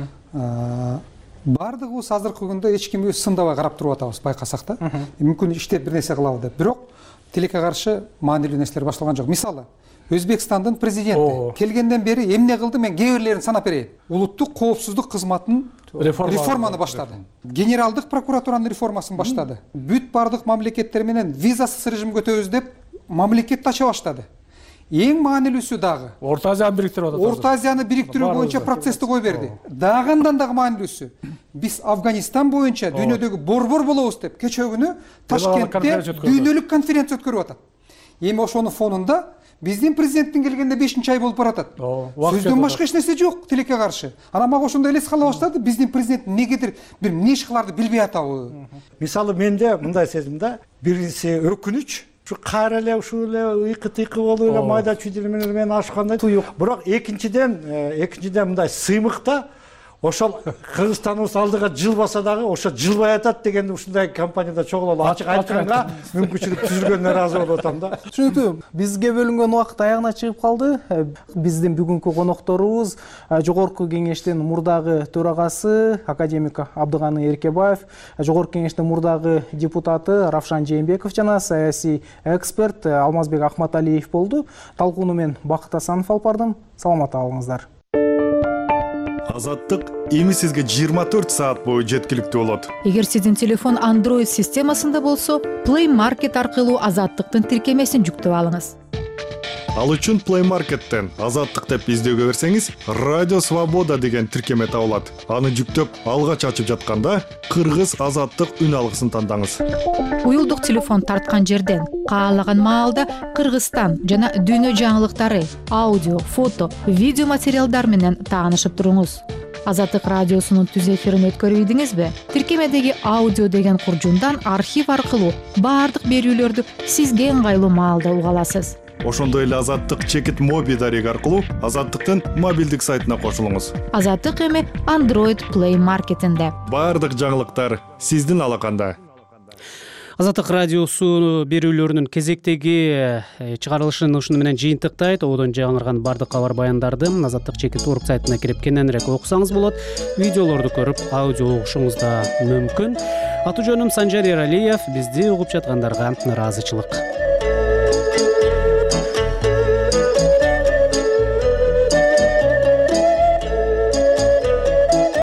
баардыгыбыз азыркы күндө эч кимди сындабай карап туруп атабыз, байкасак да. Мүмкүн иштеп бир нерсе кылабыз деп. Бирок тилекке каршы маанилүү нерселер башталган жок. Мисалы, Өзбекстандын президенти келгенден бери эмне кылды, мен кээ бирлерин санап берейин. Улуттук коопсуздук кызматынын реформаны баштады. Генералдык прокуратуранын реформасын баштады. Бүт бардык мамлекеттер менен визасыз режим көтөбүз деп мамлекетти ача баштады. Эң маанилүүсү дагы Орто Азияны бириктирип атат. Орто Азияны бириктирүү боюнча процессти кой берди. Дагы андан дагы маанилүүсү, биз Афганистан боюнча дүйнөдөгү борбор болобуз деп кечээ күнү Ташкентте дүйнөлүк конференция өткөрүп атат. Эми ошонун фонунда биздин президенттин келгенде бешинчи ай болуп баратат. Сөздөн башка эч нерсе жок тилекке каршы. Анан мага ошондой элес кала баштады, биздин президент эмнегедир бир эмне иш кыларды билбей атабы. Мисалы менде мындай сезим да, биринчиси өкүнүч, ушу кайра эле ушул эле ыйкы-тыйкы болуп эле майда чүйдүр менен ашкандай. Бирок экинчиден, экинчиден мындай сыймыкта ошол кыргызстаныбыз алдыга жылбаса дагы ошо жылбай атат деген ушундай компанияда чогулуп ачык айтканга мүмкүнчүлүк түзүлгөнүнө ыраазы болуп атам да. Түшүнүктүү. Бизге бөлүнгөн убакыт аягына чыгып калды. Биздин бүгүнкү конокторубуз Жогорку кеңештин мурдагы төрагасы академик Абдыганы Эркебаев, Жогорку кеңештин мурдагы депутаты Равшан Жээнбеков жана саясий эксперт Алмазбек Акматалиев болду. Талкууну мен Бакыт Асанов алып бардым. Саламатта калыңыздар. Азаттык эми сизге жыйырма төрт саат бою жеткиликтүү болот. Эгер сиздин телефон Android системасында болсо, Play Market аркылуу Азаттыктын тиркемесин жүктөп алыңыз. Ал үчүн Play Market'тен Азаттык деп издөөгө берсеңиз, Радио Свобода деген тиркеме табылат. Аны жүктөп, алгач ачып жатканда Кыргыз Азаттык үн алгысын тандаңыз. Уюлдук телефон тарткан жерден каалаган маалда Кыргызстан жана дүйнө жаңылыктары, аудио, фото, видео материалдар менен таанышып туруңуз. Азаттык радиосунун түз эфирин өткөрүп ийдиңизби? Тиркемедеги аудио деген куржундан архив аркылуу баардык берүүлөрдү сизге ыңгайлуу маалда уга аласыз. Ошондой эле Азаттык Чекит Моби дареги аркылуу Азаттыктын мобилдик сайтына кошулуңуз. Азаттык эми Android Play Market'инде. Баардык жаңылыктар сиздин алаканда. Азаттык радиосу берүүлөрүнүн кезектеги чыгарылышын ушуну менен жыйынтыктайт. Одон жаңырган бардык кабар баяндарды Азаттык Чекит Орг сайтына кирип кененирээк окусаңыз болот. Видеолорду көрүп, аудио угушуңуз да мүмкүн. Аты жөнүм Санжар Эралиев. Бизди угуп жаткандарга ыраазычылык.